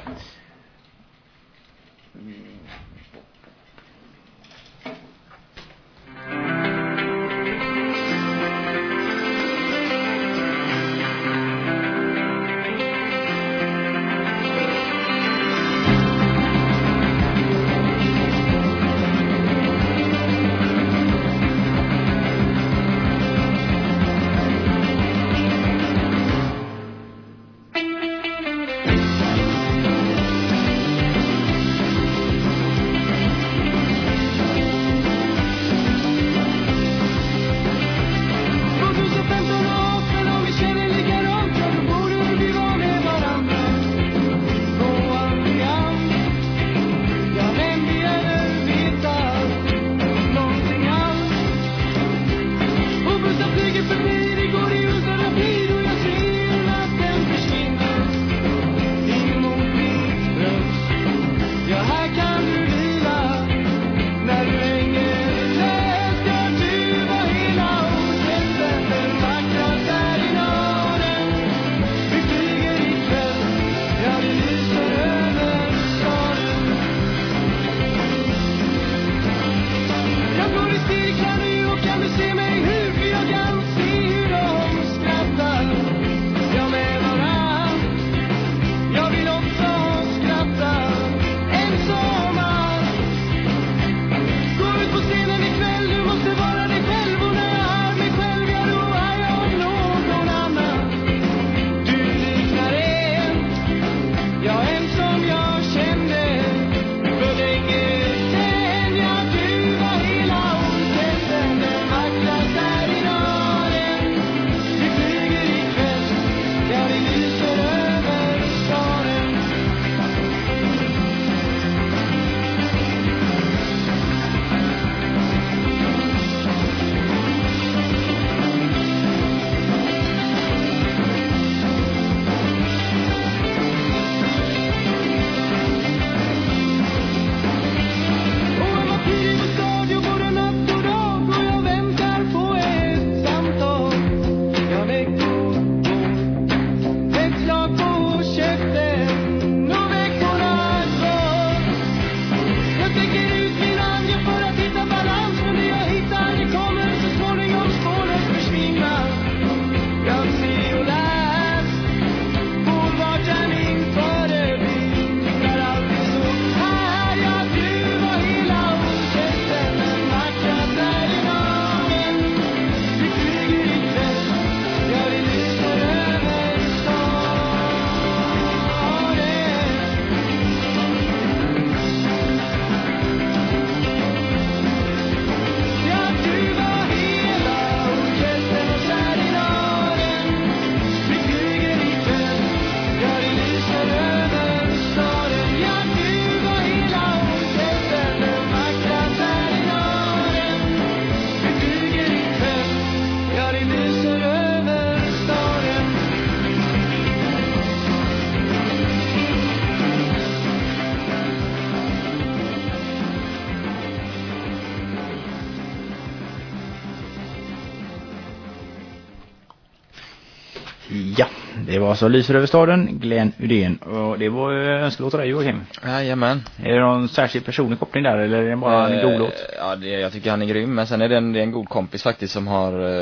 Det var så Lyser över staden, Glenn Udén. Och det var önskelåt av dig, Joakim. Jajamän. Är det någon särskild personlig koppling där, eller är det bara en god låt? Ja, jag tycker han är grym. Men sen är det en god kompis faktiskt som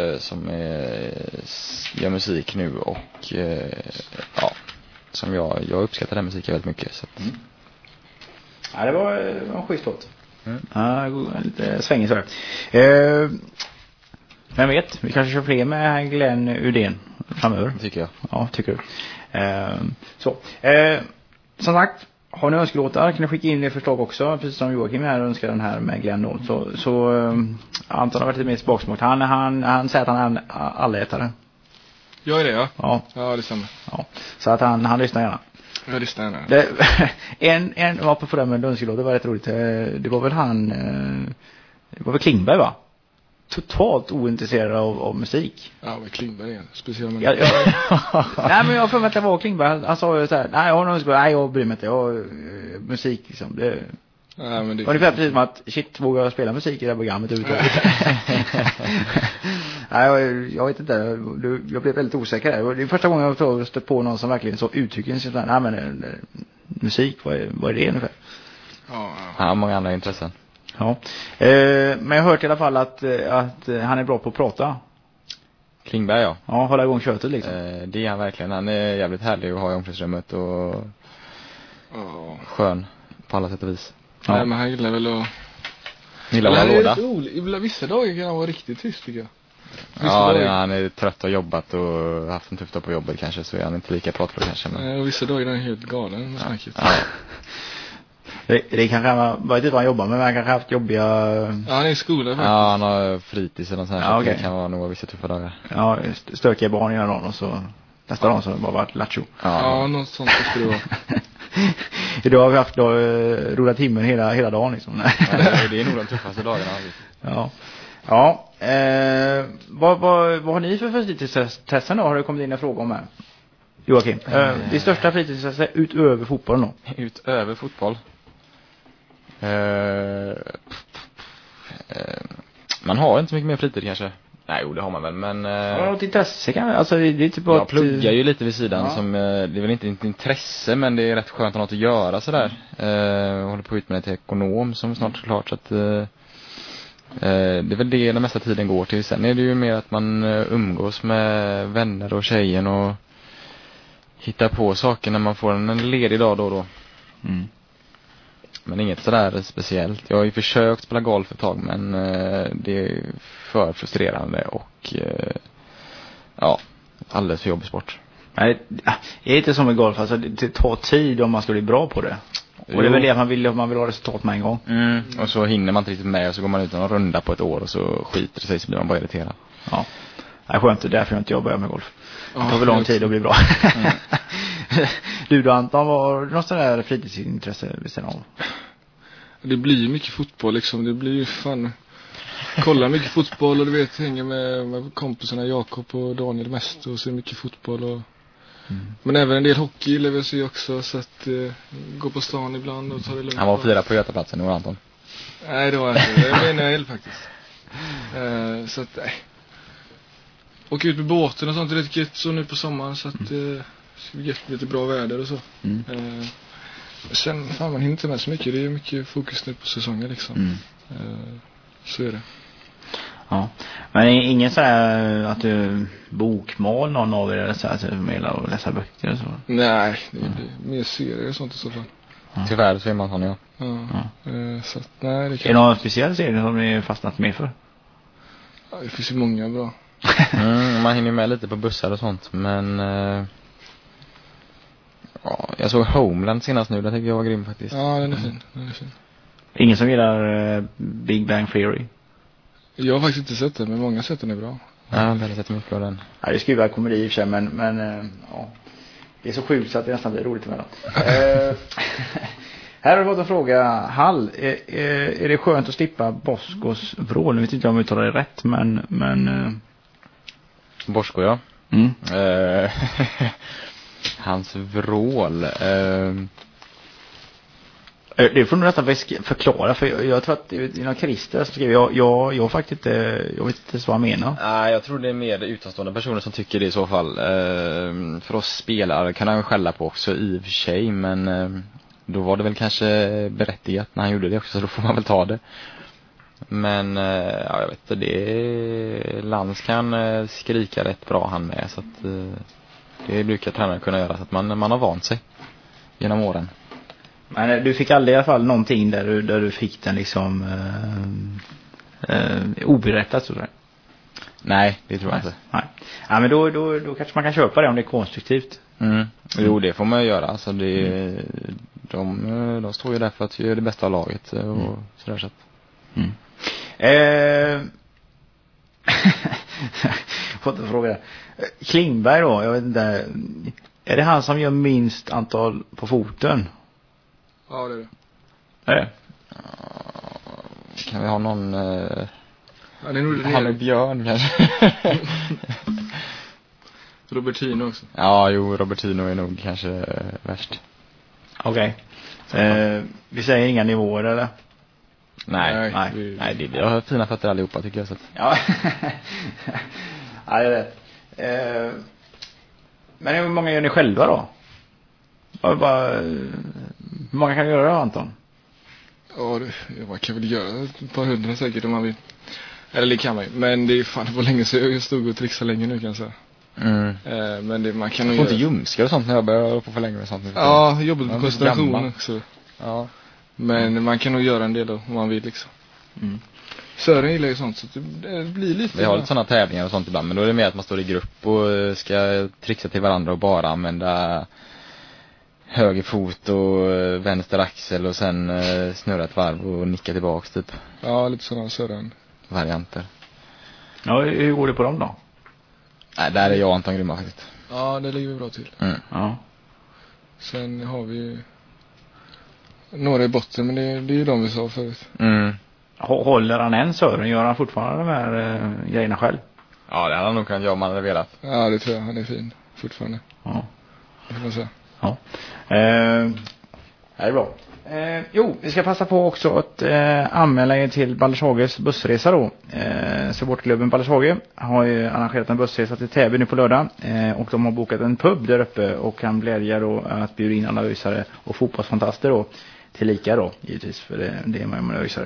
gör musik nu. Och ja, som jag uppskattar den musiken väldigt mycket. Så att... Ja, det var en schysst låt. Ja, lite svängig så här. Vem vet, vi kanske kör fler med Glenn Udén framöver. Tycker jag. Ja, tycker du. Så. Som sagt, har ni önskelåtar kan ni skicka in det förslag också. Precis som Joakim här önskar den här med Glenn då. Så Anton har varit lite mer spaksmått. Han säger att han är allätare. Jag är det, ja. Ja, det stämmer. Ja. Så att han lyssnar gärna. Jag lyssnar gärna. En var på det med önskelåt, det var rätt roligt. Det var väl det var väl Klingberg, va? Totalt ointresserad av musik. Ja, men Klingberg är speciellt. Nej, men jag får att det var Klingberg. Han sa ju så här: nej, jag bryr mig inte. Musik liksom. Det Nej, men det var ungefär precis som att shit, vågar jag spela musik i det här programmet överhuvudtaget? Nej, jag vet inte. Jag blev väldigt osäker där. Det är första gången jag har stött på någon som verkligen så uttrycker sig. Nej, men musik, vad är det ungefär? Ja, många andra intressen. Ja. Men jag har hört i alla fall att han är bra på att prata. Klingberg, ja. Ja, hålla igång köttet liksom. Det är han verkligen. Han är jävligt härlig att ha i omklädningsrummet och skön på alla sätt och vis. Ja. Nej, men han gillar väl att... Gillar att låda. Ibland vissa dagar kan han vara riktigt tyst, tycker jag. Han är trött och jobbat och haft en tuff dag på jobbet kanske, så är han inte lika pratfull kanske. Men... Nej, och vissa dagar är han helt galen med snacket. Ja. Det kanske han var inte vad han jobbar med, men han kanske haft jobbiga... Ja, han är i skolan faktiskt. Ja, han har fritids eller sånt här, ja, så okay. det kan vara några vissa tuffa dagar. Ja, stökiga barn ena dagen och så nästa dag så har det bara varit lattjo. Ja, något sånt skulle det vara. Idag har vi haft rullat himlen hela dagen liksom. Ja, det är nog de tuffaste dagarna. Ja. Vad har ni för fritidstester då? Har det kommit in en fråga om här? Joakim, det största fritidstester utöver fotboll då? Utöver fotboll? Man har inte så mycket mer fritid kanske. Nej, det har man väl, men... Ja, något intresse kan man, alltså det är typ jag pluggar ju lite vid sidan som, det är väl inte ett intresse, men det är rätt skönt att ha något att göra sådär. Jag håller på att utbilda till ekonom som snart är klart, så att det är väl det den mesta tiden går till. Sen är det ju mer att man umgås med vänner och tjejen och hittar på saker när man får en ledig dag då och då. Men inget sådär speciellt. Jag har ju försökt spela golf ett tag, men det är för frustrerande och alldeles för jobbig sport. Nej, det är inte som med golf, alltså det tar tid om man ska bli bra på det. Och det är väl det att man vill ha resultat med en gång. Och så hinner man inte riktigt med, och så går man ut en runda på ett år och så skiter det sig, så blir man bara irriterad. Ja, det är skönt, därför jag inte börjar med golf. Det tar väl lång tid att bli bra. Du då, Anton, var det något sånt där fritidsintresse vid sidan av? Det blir ju mycket fotboll liksom. Det blir ju fan... Kolla mycket fotboll och du vet, hänga med kompisarna Jakob och Daniel mest och ser mycket fotboll och... Men även en del hockey gillar vi sig också, så att gå på stan ibland och ta det lugnt. Han var 4 på Götaplatsen nu, Anton. Nej, det var inte. Jag menar helt faktiskt. Så att nej. Åka ut med båten och sånt, det är rätt gött så nu på sommaren, så att det är lite bra väder och så. Sen fan, man hinner inte med så mycket. Det är mycket fokus nu på säsongen liksom. Så är det. Ja. Men ingen så här att du bokmål någon av er så här förmedla och läsa böcker och så? Nej, det blir mer serier och sånt i så fall. Tyvärr så är man sån, så att, nej, det kan... Är det någon speciell serie som ni fastnat med för? Ja, det finns ju många bra. Man hinner med lite på bussar och sånt, men jag såg Homeland senast nu, det tycker jag var grym faktiskt. Ja, den är fin. Ingen som gillar Big Bang Theory? Jag har faktiskt inte sett den, men många har sett den är bra. Ja, jag har sett mycket av den. Ja, det skulle vara komedi i och för sig, men det är så sjukt så att det nästan blir roligt med den. Här har vi fått en fråga. Hall, är det skönt att slippa Boskos vrål? Jag vet inte om jag uttalar det rätt, men... Bosko, ja. Hans vrål. Det får du nästan förklara, för jag tror att det är någon Christer som skriver, jag faktiskt inte, jag vet inte vad han menar. Nej, jag tror det är mer utomstående personer som tycker det i så fall. För oss spelare kan han skälla på också i och för sig, men då var det väl kanske berättigat när han gjorde det också, så då får man väl ta det. Men ja, jag vet inte, Lantz kan skrika rätt bra han med, så att det brukar tränaren kunna göra, så att man har vant sig genom åren. Men du fick aldrig i alla fall någonting där du fick den liksom oberättat så där. Nej, det tror jag inte. Nej. Ja, men då kanske man kan köpa det om det är konstruktivt. Jo, det får man göra. Alltså de står ju där för att göra det bästa av laget och sådär, så att. Fått en fråga. Klingberg då, jag vet inte. Är det han som gör minst antal på foten? Ja, det är det. Är det? Kan vi ha någon Ja, det är nog han är Björn kanske. Robertino också. Ja, jo, Robertino är nog kanske värst. Okej. Vi säger inga nivåer eller? Nej, vi har fina fötter allihopa tycker jag, så att. Ja. Ja, det är rätt. Men hur många gör ni själva då? Hur många kan du göra då, Anton? Ja, man kan väl göra ett par hundra säkert om man vill. Eller det kan man ju. Men det är fan på länge, så jag stod och trixade länge nu kan jag säga. Men det, man kan nog göra. Får inte ljumskar och sånt när jag börjar på för länge med sånt. Ja, jobbet med koncentration också. Ja. Men man kan nog göra en del då, om man vill liksom. Sören gillar ju sånt, så det blir lite. Vi har lite sådana tävlingar och sånt ibland, men då är det mer att man står i grupp och ska trixa till varandra och bara använda höger fot och vänster axel och sen snurra ett varv och nicka tillbaks typ. Ja, lite sådana Sören varianter. Ja, hur går det på dem då? Nej, där är jag och Anton grymma faktiskt. Ja, det ligger vi bra till. Ja. Sen har vi några i botten, men det är ju de vi sa förut. Håller han en Sören? Gör han fortfarande de här grejerna själv? Ja, det hade han nog kunnat göra om han hade velat. Ja, det tror jag. Han är fin fortfarande. Ja. Det får man säga. Ja. Det är bra. Jo, vi ska passa på också att anmäla er till Baldershages bussresa då. Supportklubben Baldershage har ju arrangerat en bussresa till Täby nu på lördag. Och de har bokat en pub där uppe och kan glädja då att bjuda in analysare och fotbollsfantaster då. Tillika då, givetvis, för det är man analysare.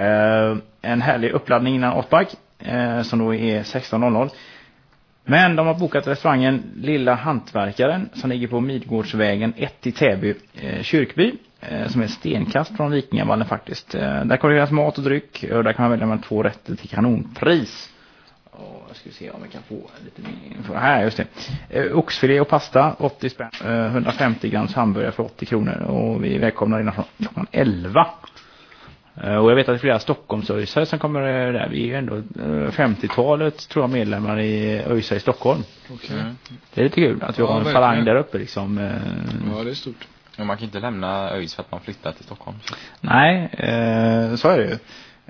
En härlig uppladdning innan Åtmark som då är 16.00. Men de har bokat restaurangen Lilla Hantverkaren som ligger på Midgårdsvägen 1 i Täby kyrkby, som är stenkast från Vikingavallen faktiskt. Där kan det göras mat och dryck och där kan man välja med 2 rätter till kanonpris. Och jag ska se om vi kan få lite mer info. Här, just det. Oxfilé och pasta 80 spänn. 150 grams hamburgare för 80 kronor. Och vi välkomnar innan från klockan 11. Och jag vet att det är flera Stockholmsöjsare som kommer där. Vi är ju ändå 50-talet tror jag medlemmar i Öjsa i Stockholm. Okay. Det är lite kul att vi har en falang där uppe liksom. Ja, det är stort. Men man kan inte lämna ÖIS för att man flyttar till Stockholm. Nej, så är det ju.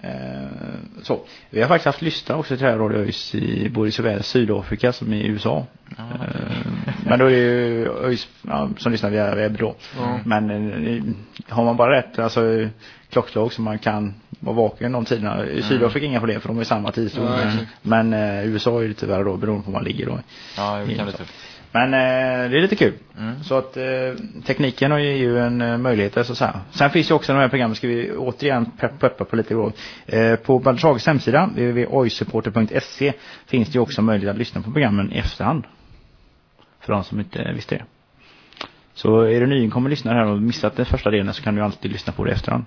Så. Vi har faktiskt haft lyssnare också till det här Radio ÖIS i både såväl Sydafrika som i USA. Men då är det ju ÖIS som lyssnar via webb då. Men har man bara rätt alltså klockslag som man kan vara vaken de tiderna. I Sydafrika inga problem för de är samma tidszon. Men USA är det tyvärr då beroende på var man ligger då. Ja, det kan bli tufft. Men det är lite kul. Så att tekniken är ju en möjlighet så här. Sen finns ju också de här programmen, ska vi återigen peppa på lite då. På Baldershages hemsida www.oisupporter.se finns det ju också möjlighet att lyssna på programmen i efterhand. För de som inte visste det. Så är du nyinkommen lyssnare här och missat den första delen så kan du alltid lyssna på det i efterhand.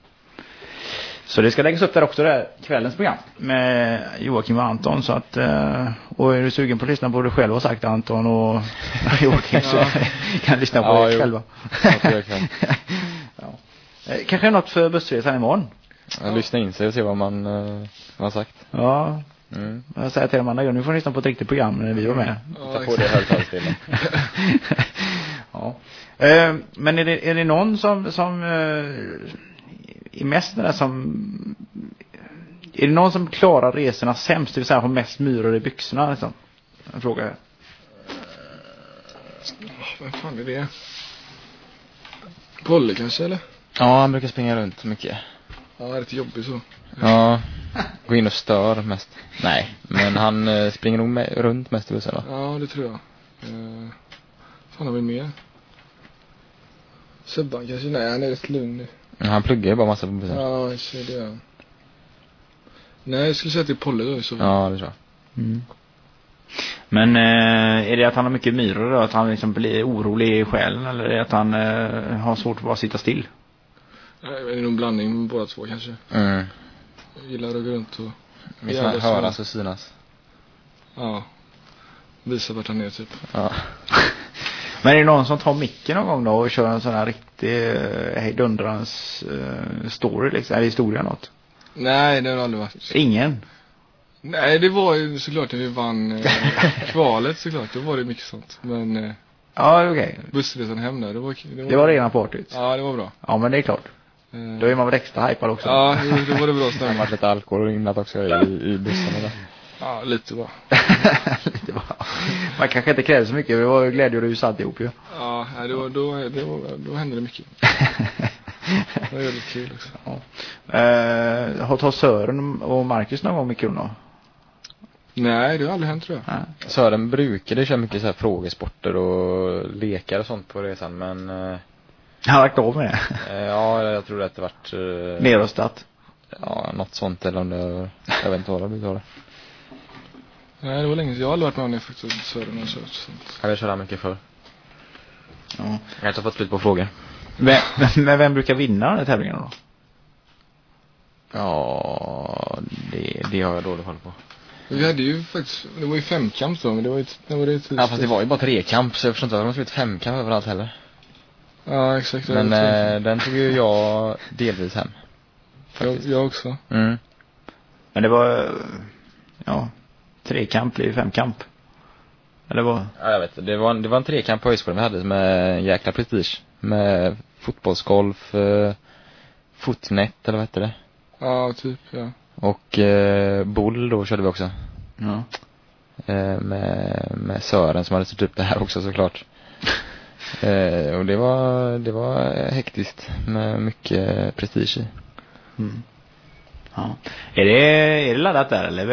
Så det ska läggas upp där också där kvällens program med Joakim och Anton så att och är du sugen på att lyssna på det själv har sagt Anton och Joakim så kan lyssna på det själva. Kanske något för bussresan imorgon. Lyssna in sig och se vad man har sagt. Ja. Jag säger till dem andra nu får ni lyssna på ett riktigt program när vi var med. Ta på det högtalsdelen. Ja. Men är det någon som är mest där som är det någon som klarar resorna sämst, det vill säga har mest myror i byxorna liksom? En fråga här. Vem fan är det? Polle kanske eller? Ja, han brukar springa runt mycket. Ja, det är lite jobbigt så. Ja, gå in och stör mest. Nej, men han springer nog runt mest i bussen då. Ja, det tror jag. Fan har vi mer? Sebban kanske? Nej, han är rätt lugn nu. Han pluggar ju bara massa på bussen. Ja, jag ser det. Nej, jag skulle säga att det är Polle då i så fall. Ja, det tror jag. Mm. Men är det att han har mycket myror då? Att han liksom blir orolig i själen? Eller är det att han har svårt att bara sitta still? Nej, det är nog en blandning med båda två kanske. Mm. Jag gillar att gå runt och... Visst man höras och synas. Ja. Visa vart han är typ. Ja. Men är det någon som tar micken någon gång då och kör en sån här riktig hejdundrans story liksom? Är det historia något? Nej, det har aldrig varit. Ingen? Nej, det var ju såklart när vi vann kvalet såklart. Då var det mycket sånt. Men Ja, okej. bussresan hem där, Det var rena partyt. Ja, det var bra. Ja, men det är klart. Då är man väl extra hypad också. Ja, då var det bra Det har stämning. varit lite alkohol innan också i bussen där. Ja, lite bra. Lite bara. Man kanske inte krävde så mycket. Det var ju glädjerus alltihop ju. Ja, då hände det mycket. Det var väldigt kul också. Ja. Har Sören och Marcus någon gång mycket då? Nej, det har aldrig hänt tror jag. Nej. Sören brukade köra mycket så här frågesporter och lekar och sånt på resan, men Han har lagt av med det. ja, jag tror att det varit Nerröstat. ja, något sånt eller om det, jag vet inte vad det blir det. Nej, det var länge sedan. Jag har aldrig varit med om det faktiskt. Sören och sånt. Jag kör mycket för. Ja. Jag har inte fått slut på frågor. Men vem brukar vinna den här tävlingen då? Ja, det har jag dåligt koll på. Vi hade ju faktiskt, det var ju femkamp då, men det var ju Ja, fast det var ju bara trekamp, så jag förstår inte att de har skrivit femkamp överallt heller. Ja, exakt. Men den tog ju jag delvis hem. Jag också. Mm. Men det var trekamp blir 5-kamp. Eller vad? Ja, jag vet. Det var en trekamp på högskolan vi hade med jäkla prestige. Med fotbollsgolf, fotnät eller vad heter det? Ja, typ, ja. Och boll då körde vi också. Ja. Med Sören som hade sett upp det här också såklart. Och det var hektiskt med mycket prestige i. Mm. Ja. Är det laddat där eller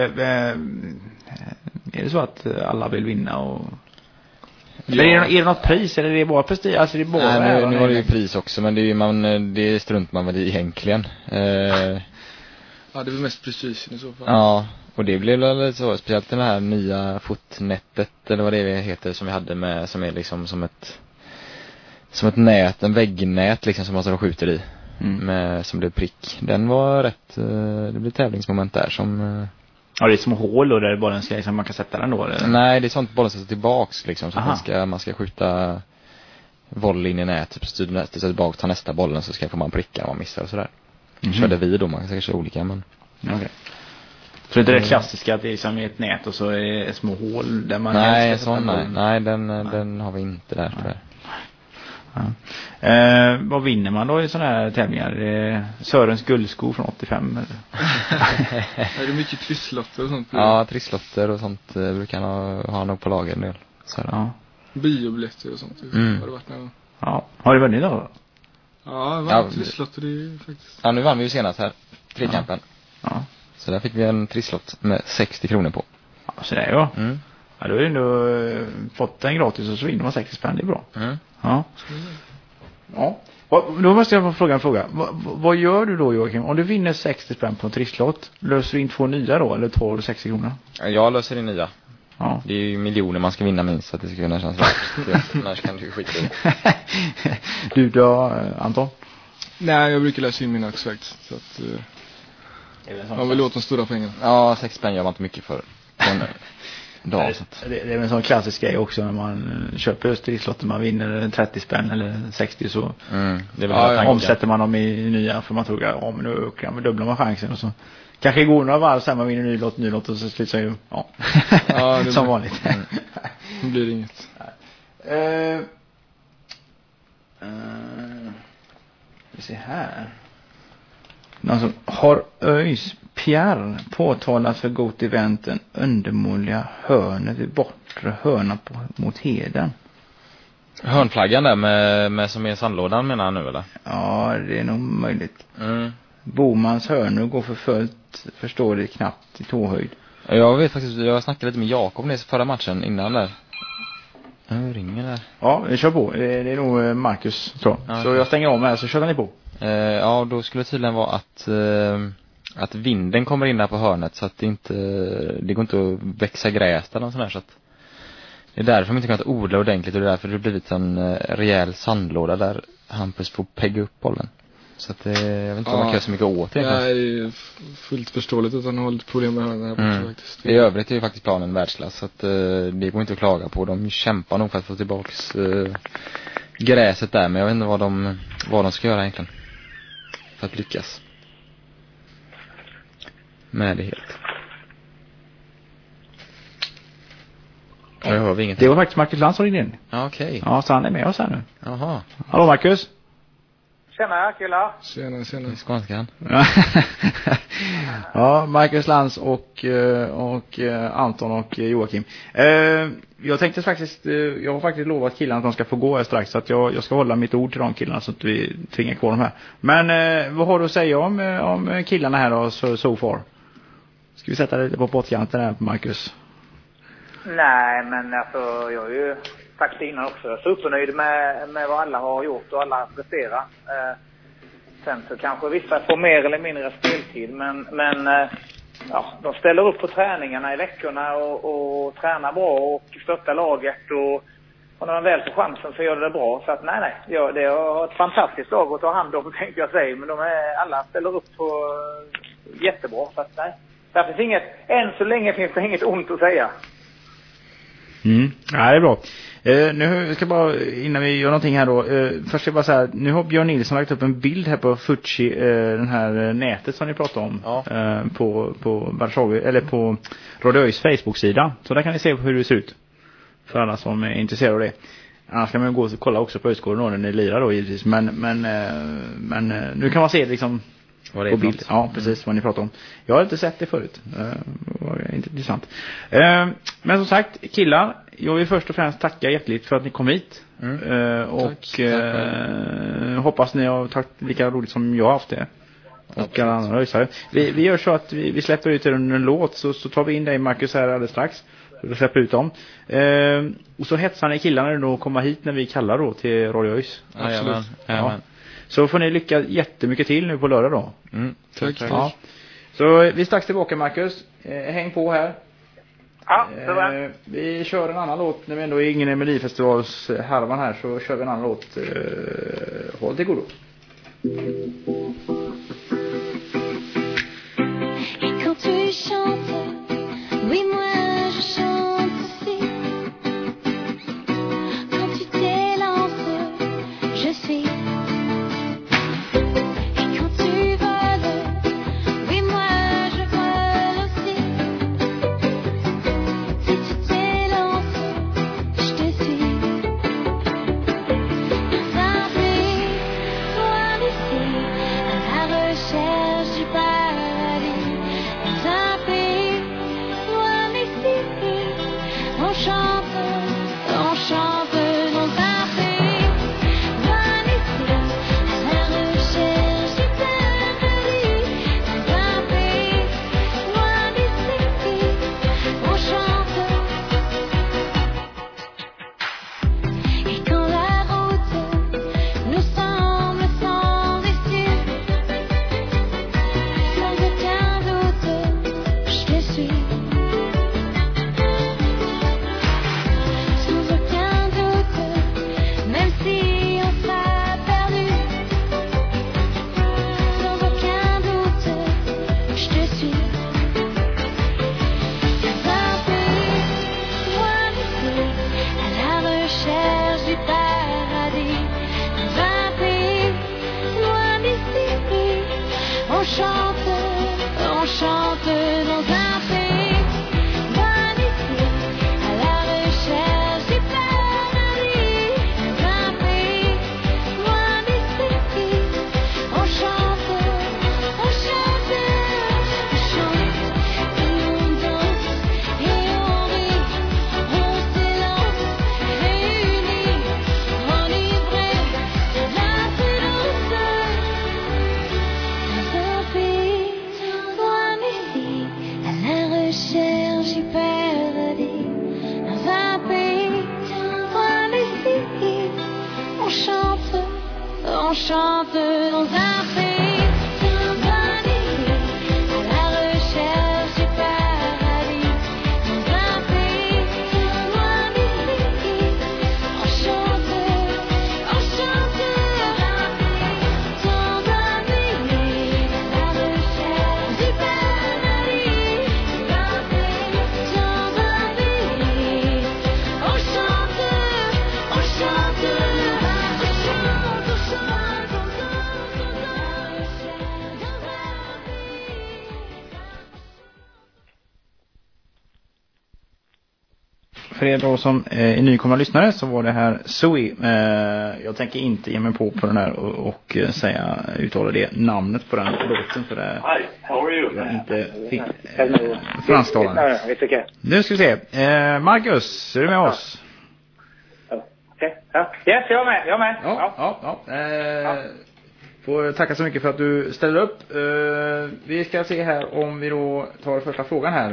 är det så att alla vill vinna och Ja. är det något pris eller är det bara prestige? Alltså det är bara Nej, nu var det ju pris också, men det strunt man väl i egentligen. Ja, det var mest prestige i så fall. Ja, och det blev väl så, speciellt den här nya fotnätet eller vad det heter som vi hade med, som är liksom som ett nät, en väggnät liksom som man skjuter i. Med, som blev prick. Den var rätt, det blev tävlingsmoment där som... Ja, det är små hål då där bollen ska liksom, man kan sätta den då eller? Nej, det är sånt bollen ska tillbaks liksom, så Aha. att man ska skjuta volley in i nätet, styra tillbaka, ta nästa bollen så ska man pricka om man missar och sådär. Körde vi då, man kan säkert köra olika, men... Okay. Så det är det klassiska att det är som ett nät och så är det små hål där man... Nej, den har vi inte där tror jag. Ja. Vad vinner man då i sådana här tävlingar? Sörens guldsko från 85 eller? Är det mycket trisslotter och sånt? Ja, trisslotter och sånt brukar han ha nog på lager en del. Så ja. Biobiljetter och sånt. Har det varit någon? Ja. Har du vunnit då? Ja, trisslotter det är faktiskt. Ja, nu vann vi ju senast här, trekampen. Ja. Så där fick vi en trisslott med 60 kronor på. Ja, så det är ju. Ja, du har ju ändå fått den gratis och så vinner man 60 spänn, det är bra. Ja. Ja. Då måste jag få fråga en fråga. Vad gör du då, Joakim? Om du vinner 60 spänn på en trisslott, löser du in 2 nya då? Eller 12 60 kronor? Jag löser in nya. Ja. Det är ju miljoner man ska vinna minst så att det ska kunna kännas rätt. Annars kan du skita i det. Du då, Anton? Nej, jag brukar läsa in mina också faktiskt. Så att man vill åt de stora pengarna. Ja, 6 spänn gör man inte mycket för en dag. Det är en sån klassisk grej också när man köper just trisslotter. Man vinner 30 spänn eller 60 så det är väl omsätter man dem i nya för man tror att men nu kan vi dubbla man chansen och så kanske går några varv sen man vinner ny lott och så slutar ju det som vanligt. Det blir inget. Vi ser här. Alltså, har ÖIS Pierre påtalat för Got Eventen undermåliga hörnet vid bortre hörna mot Heden? Hörnflaggan där med som är sandlådan menar han nu eller? Ja, det är nog möjligt. Mm. Bomans hörnor går för fullt, förstår det knappt i tåhöjd. Jag vet faktiskt, jag snackade lite med Jakob i förra matchen innan där. Nu ringer där. Ja, vi kör på. Det är nog Marcus, tror jag. Ja, så jag stänger om här, så kör ni på. Ja, då skulle det tydligen vara att vinden kommer in där på hörnet så att det går inte att växa gräs eller något sånt där, så att det är därför de inte kan odla ordentligt och det är därför det har blivit en rejäl sandlåda där Hampus får pegga upp bollen. Så att jag vet inte vad man kan göra så mycket åt det. Nej, det är fullt förståeligt att han har lite problem med hörnen här borta faktiskt. I övrigt är ju faktiskt planen världsklass, så att det går inte att klaga på. De kämpar nog för att få tillbaks gräset där, men jag vet inte vad de ska göra egentligen för att lyckas med det helt. Jag hör inget. Det var faktiskt Marcus Lantz som ringde in. Ja, okej. Ja, så han är med oss här nu. Jaha. Hallå Marcus. Tjena killar. Tjena. Det är skånskan. Ja, Marcus Lantz och Anton och Joakim. Jag tänkte faktiskt, jag har faktiskt lovat killarna att de ska få gå här strax, så att jag ska hålla mitt ord till de killarna så att vi tvingar kvar dem här. Men vad har du att säga om killarna här då, so far? Ska vi sätta lite på pottkanten här, Marcus? Nej, men alltså jag är ju faktiskt innan också supernöjd med vad alla har gjort och alla presterar. Sen så kanske vissa får mer eller mindre speltid, men ja, de ställer upp på träningarna i veckorna och tränar bra och stöttar laget och när de väl får chansen så gör det bra. Så att nej, det är ett fantastiskt lag att ta hand om, tänkte jag säga, men alla ställer upp på jättebra, så att nej. Där finns än så länge finns det inget ont att säga. Ja, det är bra. Nu ska bara, innan vi gör någonting här då, först ska jag bara säga, nu har Björn Nilsson lagt upp en bild här på Futsi, den här nätet som ni pratade om, Ja. på Varsåg, eller på Radio ÖIS Facebook-sida. Så där kan ni se hur det ser ut för alla som är intresserade av det. Annars kan man gå och kolla också på Öjsgården när ni lirar då givetvis, men nu kan man se liksom Vad det är på för bild. något. Ja, precis vad ni pratar om. Jag har inte sett det förut. Det var inte intressant. Men som sagt, killar, jag vill först och främst tacka hjärtligt för att ni kom hit. Hoppas ni har tagit lika roligt som jag har haft det. Och alla andra röjsare. Vi gör så att vi släpper ut er under en låt, så tar vi in dig, Marcus, här alldeles strax. Så vi släpper ut dem. Och så hetsar ni killarna då att komma hit när vi kallar då till Radio ÖIS. Jajamän. Ja. Så får ni lycka jättemycket till nu på lördag då. Tack. Ja. Så vi är strax tillbaka, Marcus. Häng på här. Ja, det var. Vi kör en annan låt när vi ändå är ingen i Melodifestivals härvan här, så kör vi en annan låt. Håll till godo. Et quand tu chantes, oui moi je chante aussi. Quand tu t'élances, je suis. Et quand tu voles, oui moi je vole aussi. Si tu t'élances, je te suis. Sans pluie, toi d'ici. on chante dans un pays symphonique, à la recherche du paradis. Dans un pays symphonique, on chante dans un pays symphonique, à la recherche du paradis. Dans un pays symphonique, on chante, on chante. För er då som är nykomna lyssnare så var det här Zoe. Jag tänker inte ge mig på den här och uttala det namnet på den låten för det. Hi, how are you? Jag är inte fransktalande. Nu ska vi se. Marcus, är du med oss? Okej. Ja, yes, jag är med. Ja. Får tacka så mycket för att du ställer upp. Vi ska se här om vi då tar första frågan här.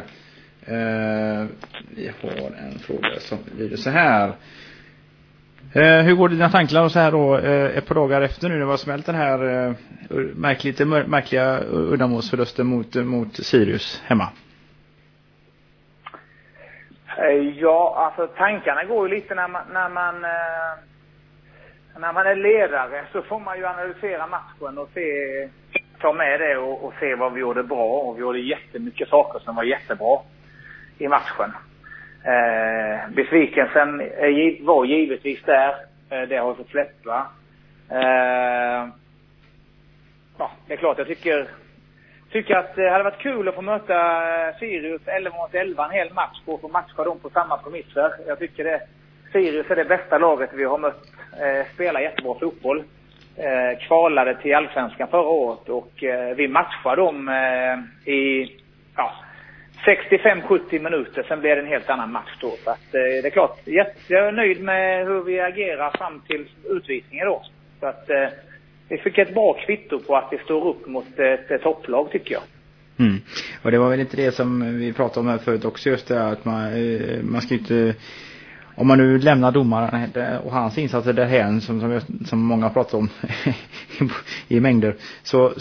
Vi har en fråga som lyder så här. Hur går dina tankar och så här då ett par dagar efter nu när vi har smält den här märkliga uddamålsförlusten mot Sirius hemma? Ja, alltså tankarna går ju lite när man är ledare, så får man ju analysera matchen och ta med det och se vad vi gjorde bra, och vi gjorde jättemycket saker som var jättebra i matchen. Besvikelsen var givetvis där. Det har fått släppa. Ja, det är klart, jag tycker att det hade varit kul att få möta Sirius 11-11 en hel match och få matcha dem på samma premisser. Jag tycker Sirius är det bästa laget vi har mött. Spelar jättebra fotboll. Kvalade till Allsvenskan förra året och vi matchade dem i 65-70 minuter. Sen blev det en helt annan match då. Så att, det är klart, jag är nöjd med hur vi agerar fram till utvisningen då. Så att vi fick ett bra kvitto på att vi står upp mot ett topplag, tycker jag. Och det var väl inte det som vi pratade om här förut också, just det att man ska inte, om man nu lämnar domaren och hans insatser därhän som många pratar om i mängder, så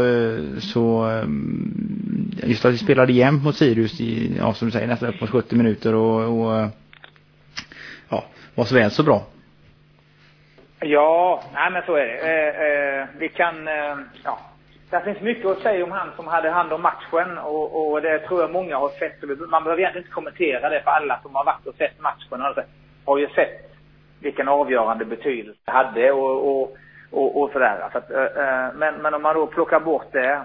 just att vi spelade jämnt mot Sirius som du säger, nästan upp mot 70 minuter och var så väl så bra. Ja, nej men så är det. Vi kan, det finns mycket att säga om han som hade hand om matchen och det tror jag många har sett. Man behöver egentligen inte kommentera det, för alla som har varit och sett matchen har ju sett vilken avgörande betydelse det hade och sådär. Så att, men om man då plockar bort det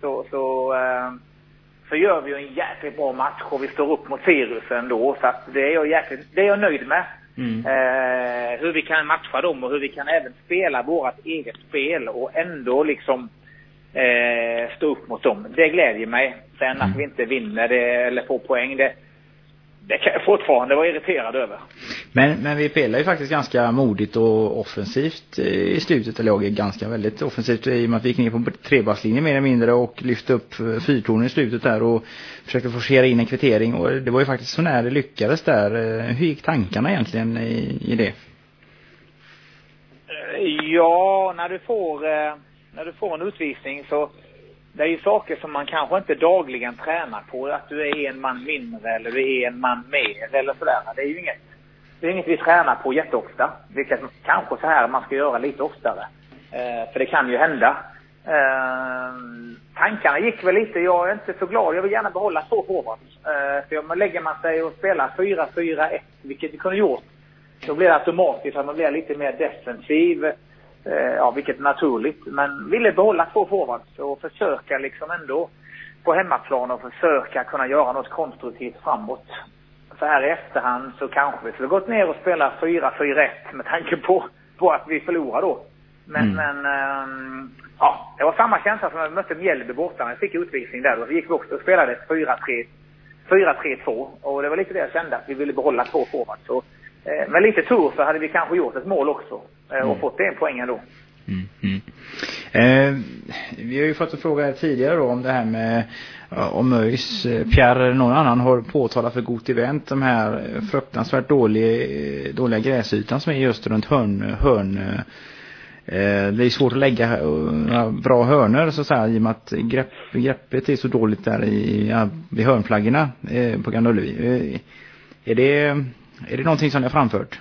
så gör vi ju en jäkligt bra match och vi står upp mot Sirius ändå, så att det är jag nöjd med. Hur vi kan matcha dem och hur vi kan även spela vårt eget spel och ändå liksom stå upp mot dem. Det glädjer mig. Sen att vi inte vinner det eller får poäng, det kan jag fortfarande vara irriterad över. Men vi spelar ju faktiskt ganska modigt och offensivt i slutet, eller jag är ganska väldigt offensivt i och med att vi gick ner på trebackslinjen mer eller mindre och lyfte upp fyrtornen i slutet där och försökte forcera in en kvittering, och det var ju faktiskt så när det lyckades där. Hur gick tankarna egentligen i det? Ja, när du får en utvisning så det är ju saker som man kanske inte dagligen tränar på, att du är en man mindre eller du är en man mer eller sådär. Det är ju inget vi tränar på jätteofta, vilket kanske så här man ska göra lite oftare, för det kan ju hända. Tankarna gick väl lite, jag är inte så glad, jag vill gärna behålla 2 forwards, för lägger man sig och spelar 4-4-1, vilket vi kunde gjort, då blir det automatiskt att man blir lite mer defensiv. Vilket är naturligt, men ville behålla 2 forwards och försöka liksom ändå på hemmaplan och försöka kunna göra något konstruktivt framåt. Så här i efterhand så kanske vi skulle gått ner och spela 4-4-1 med tanke på att vi förlorar då. Men det var samma känsla som när vi mötte Mjällby borta när vi fick utvisning där. Då gick vi också och spelade 4-3-2 och det var lite det jag kände, att vi ville behålla 2 forwards. Så med lite tur så hade vi kanske gjort ett mål också och fått en poäng ändå. Vi har ju fått en fråga här tidigare då om det här med om ÖIS, Pierre eller någon annan har påtalat för Gott Event de här fruktansvärt dåliga gräsytan som är just runt Det är svårt att lägga bra hörnor så att säga, i och med att greppet är så dåligt där vid hörnflaggorna på Gamla Ullevi. Är det någonting som ni har framfört?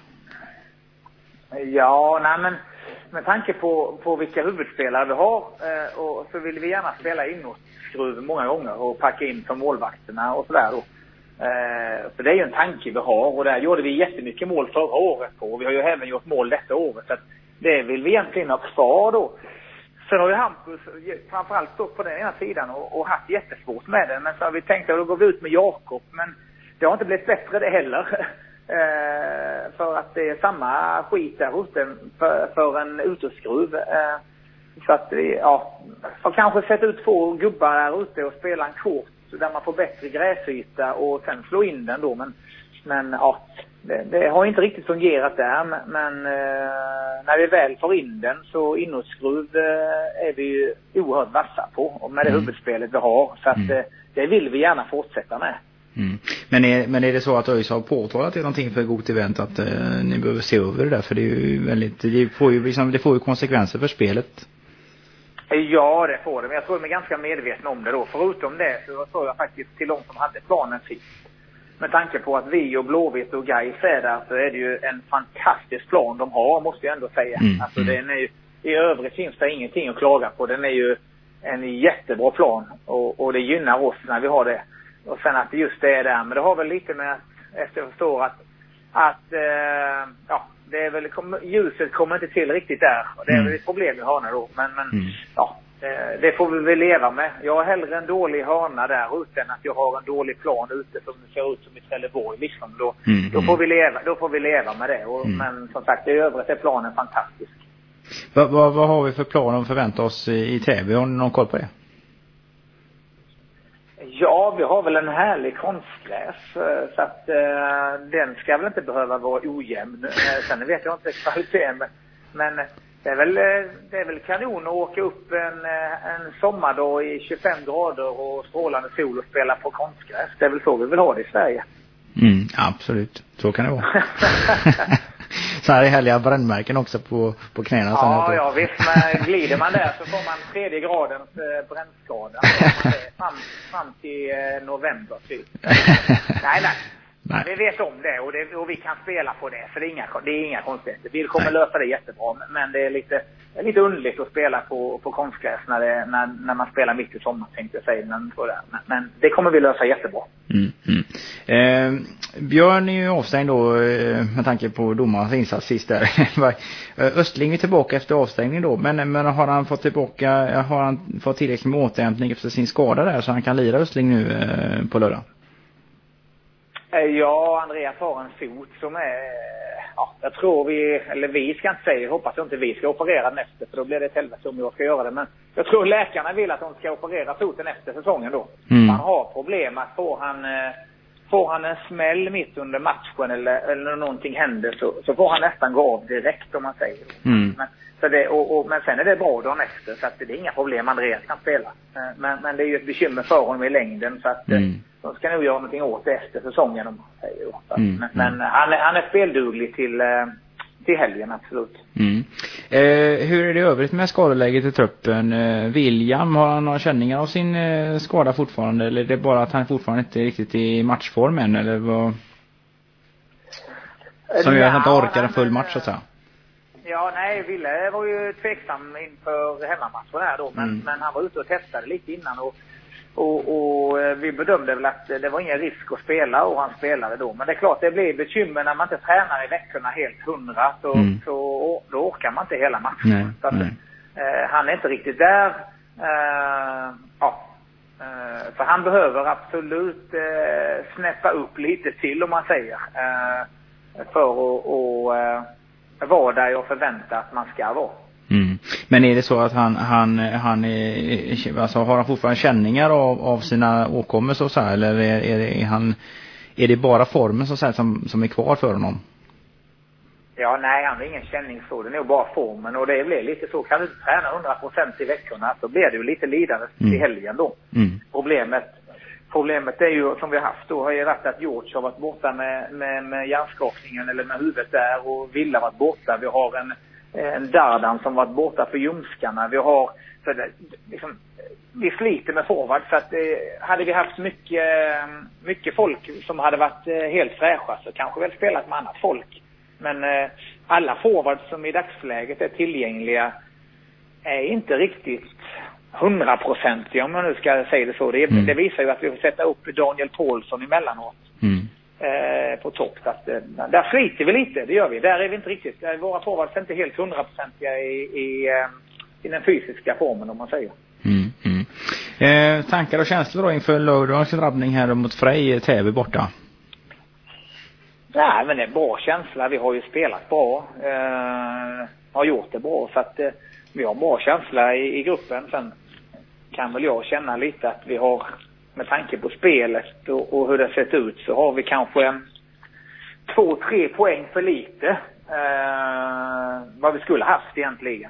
Ja, nej men med tanke på vilka huvudspelare vi har och så vill vi gärna spela inåtskruv många gånger och packa in för målvakterna och sådär då. För det är ju en tanke vi har, och där gjorde vi jättemycket mål förra året på, och vi har ju även gjort mål detta året, så att det vill vi egentligen ha kvar då. Sen har ju Hampus framförallt stått på den ena sidan och haft jättesvårt med det, men så har vi tänkt att då går vi ut med Jakob, men det har inte blivit bättre det heller. För att det är samma skit där ute för en utoskruv. Så att ja, får kanske sätta ut 2 gubbar där ute och spela en kort där man får bättre gräsyta och sen slå in den då. Men ja, det har inte riktigt fungerat där. Men när vi väl får in den så inåtskruv är vi ju oerhört vassa på, och med det huvudspelet vi har. Så att det vill vi gärna fortsätta med. Mm. Men är det så att ÖIS har påtalat att det är någonting för Gott Event att ni behöver se över det där? För det är ju väldigt, det får ju konsekvenser för spelet. Ja, det får det. Men jag tror de är ganska medvetna om det då. Förutom det så såg jag faktiskt till de som hade planen sist. Med tanke på att vi och Blåvitt och Gais är där, så är det ju en fantastisk plan de har, måste jag ändå säga. Alltså den är ju, i övrigt finns det ingenting att klaga på. Den är ju en jättebra plan och det gynnar oss när vi har det. Och sen att just det är där. Men det har väl lite med, efter jag förstår att ja, det är väl, ljuset kommer inte till riktigt där. Det är väl ett problem med hörna då. Men ja, det får vi väl leva med. Jag har hellre en dålig hörna där ute än att jag har en dålig plan ute som ser ut som i Trelleborg liksom. Då får vi leva med det. Men som sagt, i övrigt är planen fantastisk. Vad har vi för plan att förvänta oss i Täby? Har ni någon koll på det? Ja, vi har väl en härlig konstgräs, så att den ska väl inte behöva vara ojämn. Sen vet jag inte kvaliteten, men det är väl kanon att åka upp en sommardag i 25 grader och strålande sol och spela på konstgräs. Det är väl så vi vill ha det i Sverige. Absolut, så kan det vara. Så här är härliga brännmärken också på knäna. Ja, visst, men glider man där så får man 3:e gradens brännskada fram till november typ. Nej. Vi vet om det och vi kan spela på det, för det är inga konstigheter. Vi kommer lösa det jättebra, men det är lite underligt att spela på konstgräs när man spelar mitt i sommar, tänkte jag säga. Men det kommer vi lösa jättebra. Björn är ju avstängd då med tanke på domarens insats sist där. Östling är tillbaka efter avstängning då, men har han fått tillräckligt med återhämtning efter sin skada där så han kan lira Östling nu på lördag? Ja, Andreas har en fot som är, ja, jag tror vi ska inte säga, jag hoppas inte vi ska operera den efter, för då blir det ett helvete om jag ska göra det, men jag tror läkarna vill att de ska operera foten efter säsongen då. Man har problem att får han en smäll mitt under matchen eller någonting händer så får han nästan gå av direkt, om man säger. Men sen är det bra dagen efter, så att det är inga problem, Andreas kan spela. Men det är ju ett bekymmer för honom i längden, så att de ska nog göra någonting åt det efter säsongen, om man säger. Men han är spelduglig till helgen, absolut. Hur är det övrigt med skadeläget i truppen? William, har han några känningar av sin skada fortfarande, eller är det bara att han fortfarande inte är riktigt i matchformen, eller vad? Som gör att han inte orkar en full match så att säga. Ja, nej, Ville var ju tveksam inför hemmamatchen här då, men han var ute och testade lite innan och vi bedömde väl att det var ingen risk att spela, och han spelade då. Men det är klart, det blir bekymmer när man inte tränar i veckorna helt 100, så då orkar man inte hela matchen. Så att, han är inte riktigt där. För han behöver absolut snäppa upp lite till, om man säger, för att vara där jag förväntar att man ska vara. Men är det så att han är, alltså, har han fortfarande känningar av sina åkommor så här, eller är det bara formen så här som är kvar för honom? Ja, nej, han har ingen känning så. Det är nog bara formen, och det blir lite så. Kan du inte träna 100% i veckorna, så blir det ju lite lidande till helgen då. Problemet är ju, som vi har haft då, har ju varit att George har varit borta med hjärnskakningen eller med huvudet där, och Villa varit borta. Vi har Dardan som varit borta för ljumskarna. Vi har så det, liksom, vi sliter med forward, så att hade vi haft mycket folk som hade varit helt fräscha så kanske vi hade spelat med annat folk. Men alla forwards som i dagsläget är tillgängliga är inte riktigt 100%, om man nu ska säga det så. Det visar ju att vi får sätta upp Daniel Paulsson emellanåt på topp. Så att, där sliter vi lite, det gör vi. Där är vi inte riktigt. Våra forwards är inte helt 100% i den fysiska formen, om man säger. Tankar och känslor då inför lördagens drabbning här mot Frej Täby borta? Nej, men det är en bra känsla. Vi har ju spelat bra. Har gjort det bra. Så att vi har en bra känsla i gruppen. Sen kan väl jag känna lite att vi har, med tanke på spelet och hur det sett ut, så har vi kanske 2-3 poäng för lite. Vad vi skulle haft egentligen.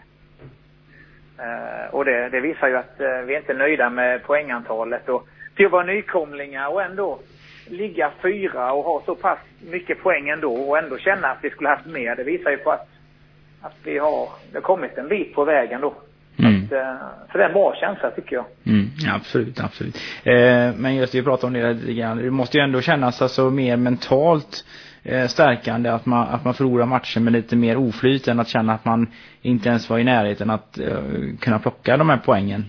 Och det visar ju att vi är inte nöjda med poängantalet. Och till att vara nykomlingar och ändå ligga 4 och ha så pass mycket poäng ändå och ändå känna att vi skulle haft mer. Det visar ju på att det har kommit en bit på vägen då. Så det är en bra känsla, tycker jag. Absolut. Men just det, vi pratar om det lite grann. Det måste ju ändå kännas alltså mer mentalt stärkande att man förlorar matchen med lite mer oflyt än att känna att man inte ens var i närheten att kunna plocka de här poängen.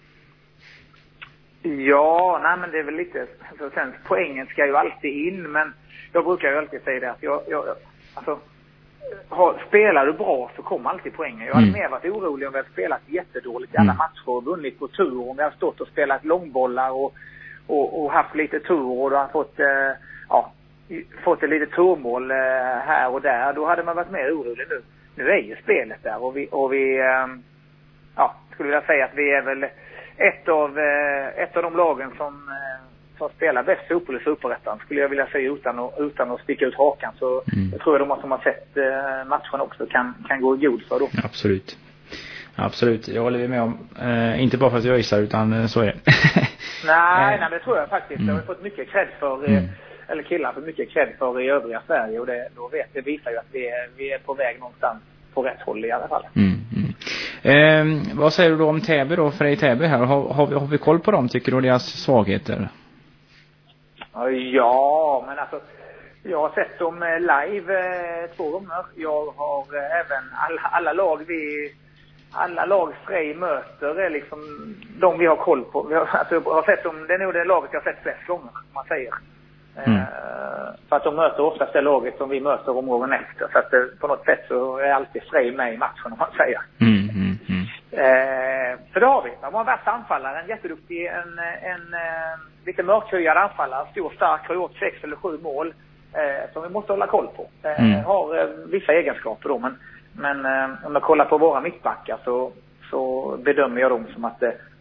Ja, nej, men det är väl lite, alltså, sen poängen ska ju alltid in, men jag brukar ju alltid säga det att spelar du bra så kommer alltid poängen. Jag hade mer varit orolig om vi hade spelat jättedåligt i alla matcher och vunnit på tur, om vi hade stått och spelat långbollar och haft lite tur och då har fått ett litet turmål här och där, då hade man varit mer orolig nu. Nu är ju spelet där och vi skulle vilja säga att vi är väl ett av de lagen som spelar bäst fotboll i Superettan, skulle jag vilja säga, utan att sticka ut hakan. Så jag tror att de som har sett matchen också kan gå i god för då. Absolut, jag håller med om. Inte bara för att jag gissar, utan så är det. Nej, det tror jag faktiskt. Jag har fått mycket cred för, eller killar för mycket cred för i övriga Sverige, och det visar ju att vi är på väg någonstans på rätt håll i alla fall. Vad säger du då om Täby då, Frej Täby här? Har vi koll på dem, tycker du, deras svagheter? Ja, men alltså jag har sett dem live 2 gånger. Jag har även alla lag Frej möter är liksom de vi har koll på. Jag har sett dem, det är nog det laget jag har sett flest gånger, om man säger. För att de möter oftast det laget som vi möter omgången efter. Så att på något sätt så är alltid Frej med i matchen, om man säger. Så det har vi. De har en värsta anfallare, en jätteduktig, en lite mörkhyad anfallare, stor, stark, har gjort 6 eller 7 mål som vi måste hålla koll på. Har vissa egenskaper då, men om jag kollar på våra mittbackar så bedömer jag dem som att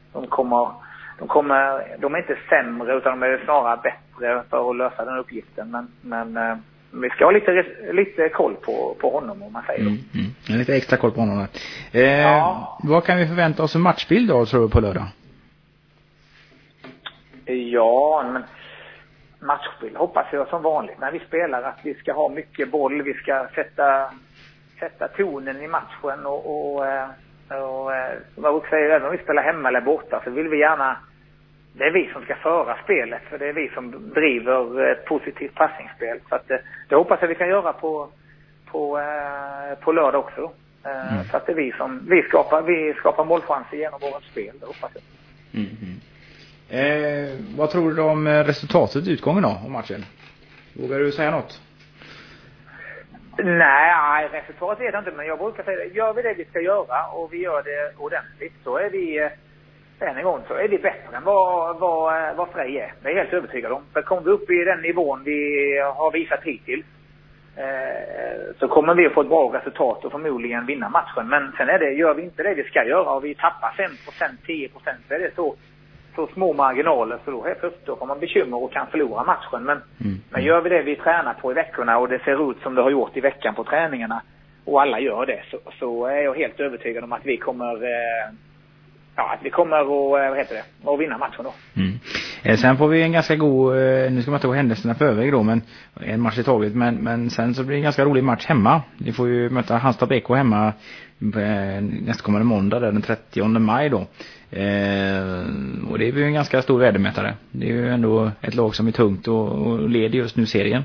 de är inte sämre, utan de är snarare bättre för att lösa den uppgiften, men vi ska ha lite koll på honom, om man säger lite extra koll på honom. Vad kan vi förvänta oss en matchbild då, tror du, på lördag? Ja, men matchbild hoppas jag som vanligt när vi spelar att vi ska ha mycket boll, vi ska sätta tonen i matchen och vad jag säger, även om vi spelar hemma eller borta så vill vi gärna, det är vi som ska föra spelet, för det är vi som driver ett positivt passningsspel, så att det hoppas jag vi kan göra på lördag också. Så att det är vi skapar målchanser genom vårt spel, det hoppas jag. Vad tror du om resultatet, utgången då, om matchen? Vågar du säga något? Nej, resultatet vet jag inte, men jag brukar säga det. Gör vi det vi ska göra och vi gör det ordentligt, så är vi än en gång så är vi bättre än vad Frej är. Det är helt övertygad om. För kommer vi upp i den nivån vi har visat hittills så kommer vi att få ett bra resultat och förmodligen vinna matchen. Men sen gör vi inte det vi ska göra och vi tappar 5%, 10%, så är det så små marginaler, så då får man bekymmer och kan förlora matchen. Men gör vi det vi tränar på i veckorna och det ser ut som det har gjort i veckan på träningarna och alla gör det, så är jag helt övertygad om att vi kommer att vinna matchen då. Sen får vi en ganska god, nu ska man inte gå händelserna för övrigt då, men en match i taget, men sen så blir det en ganska rolig match hemma. Vi får ju möta Halmstad BK hemma nästkommande måndag den 30 maj då. Och det är ju en ganska stor värdemätare. Det är ju ändå ett lag som är tungt och leder just nu serien.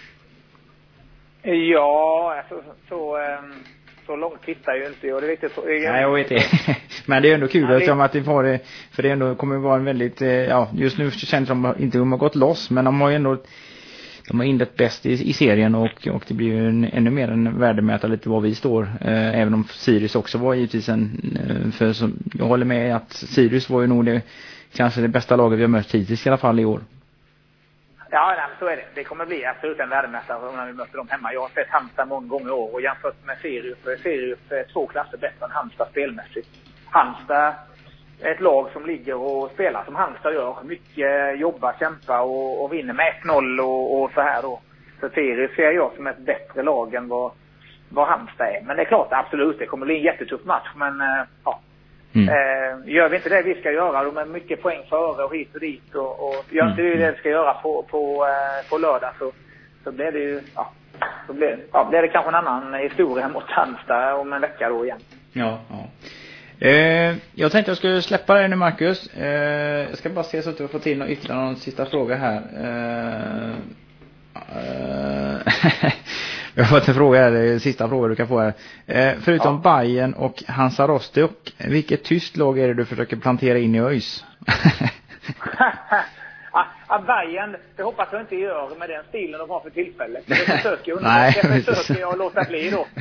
Ja, alltså, så långt tittar ju inte jag. Det är viktigt så. Nej, jag vet det. Men det är ändå kul som att det får det, för det ändå kommer vara en väldigt, ja, just nu känns det som att inte de har gått loss, men de har ju ändå, de har inlett bäst i serien och det blir ju ännu mer en värdemätare lite var vi står, även om Sirius också var givetvis för som, jag håller med att Sirius var ju nog kanske det bästa laget vi har mött hittills i alla fall i år. Ja, nej, så är det. Det kommer bli absolut en värdemätare när vi möter dem hemma. Jag har sett Halmstad många gånger i år och jämfört med Sirius är 2 klasser bättre än Halmstad spelmässigt. Halmstad är ett lag som ligger och spelar som Halmstad gör. Mycket jobba, kämpa och vinner med 1-0 och så här då. Så Sirius ser jag som ett bättre lag än vad Halmstad är. Men det är klart, absolut, det kommer bli en jättetuff match. Men ja. Gör vi inte det vi ska göra, de är mycket poäng före och hit och dit och gör inte det vi ska göra på lördag så blir det ju blir det kanske en annan historia mot Halmstad om en vecka då igen. Ja. Jag tänkte jag skulle släppa dig nu, Marcus. Jag ska bara se så att vi får till ytterligare någon sista fråga här. Jag har fått en fråga här, sista fråga du kan få här. Förutom Bayern och Hansa Rostock, vilket tyskt lag är det du försöker plantera in i ÖIS? Bayern, det hoppas jag inte gör med den stilen de har för tillfället. Det försöker jag låta bli då.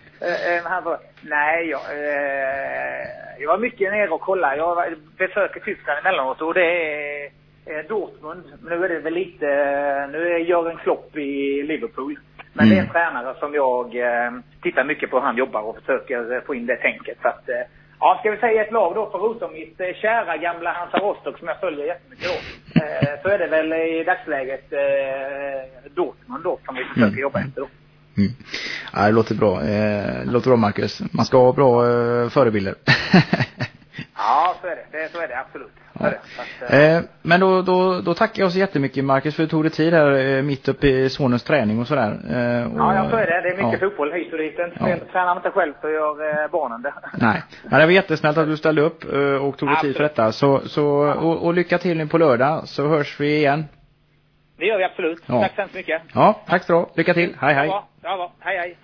Jag var mycket nere och kolla. Jag besöker Tyskland emellanåt och det är Dortmund. Nu är det väl lite, nu är Jürgen Klopp i Liverpool. Men det är en tränare som jag tittar mycket på hur han jobbar och försöker få in det tänket. Så att, ja, ska vi säga ett lag då förutom mitt kära gamla Hansa Rostock som jag följer jättemycket då. Så är det väl i dagsläget Dortmund då som vi försöker jobba efter då. Ja, det låter bra. Låter bra, Marcus. Man ska ha bra förebilder. Ja, så är det absolut. Ja. Men då tackar jag så jättemycket, Marcus, för att du tog dig tid här mitt uppe i sonens träning och sådär. Ja, så är det. Det är mycket fotboll hit och dit. Tränar man inte själv så gör barnen det. Nej, men det var jättesnällt att du ställde upp och tog dig tid för detta. Och lycka till nu på lördag, så hörs vi igen. Det gör vi absolut. Ja. Tack så hemskt mycket. Ja, tack så. Lycka till. Hej. Ja, hej.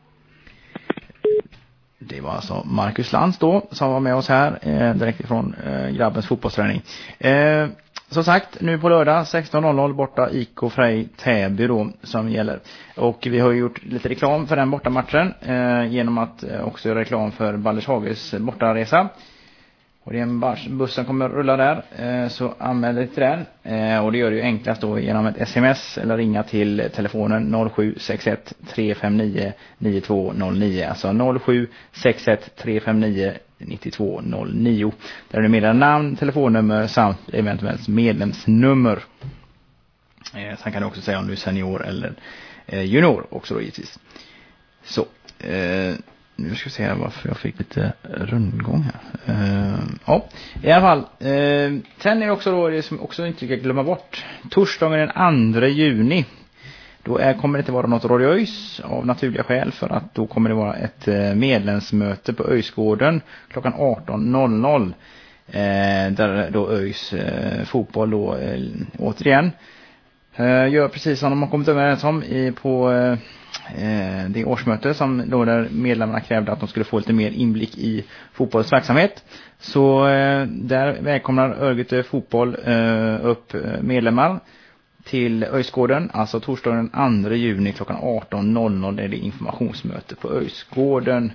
Det var alltså Marcus Lantz då som var med oss här direkt ifrån grabbens fotbollsträning. Som sagt, nu på lördag 16.00 borta IK Frej Täby då som gäller. Och vi har gjort lite reklam för den bortamatchen genom att också göra reklam för Baldershages bortaresa. Och det är en buss som kommer rulla där, så anmäl dig till den. Och det gör du ju enklast då genom ett sms eller ringa till telefonen 0761 359 9209. Alltså 0761 359 9209. Där du meddelar namn, telefonnummer samt eventuellt medlemsnummer. Sen kan du också säga om du är senior eller junior också då givetvis. Så, nu ska vi se varför jag fick lite rundgång här. Ja, i alla fall. Sen är det också då det som också inte ska glömma bort. Torsdagen den 2 juni. Då kommer det inte vara något Radio ÖIS av naturliga skäl, för att då kommer det vara ett medlemsmöte på ÖISgården klockan 18.00. Där då ÖIS fotboll då återigen gör precis som de har kommit överens om på det årsmöte som då där medlemmarna krävde att de skulle få lite mer inblick i fotbollsverksamhet. Så där välkomnar Örgryte fotboll upp medlemmar till ÖISgården, alltså torsdagen den 2 juni klockan 18.00 är det informationsmöte på ÖISgården.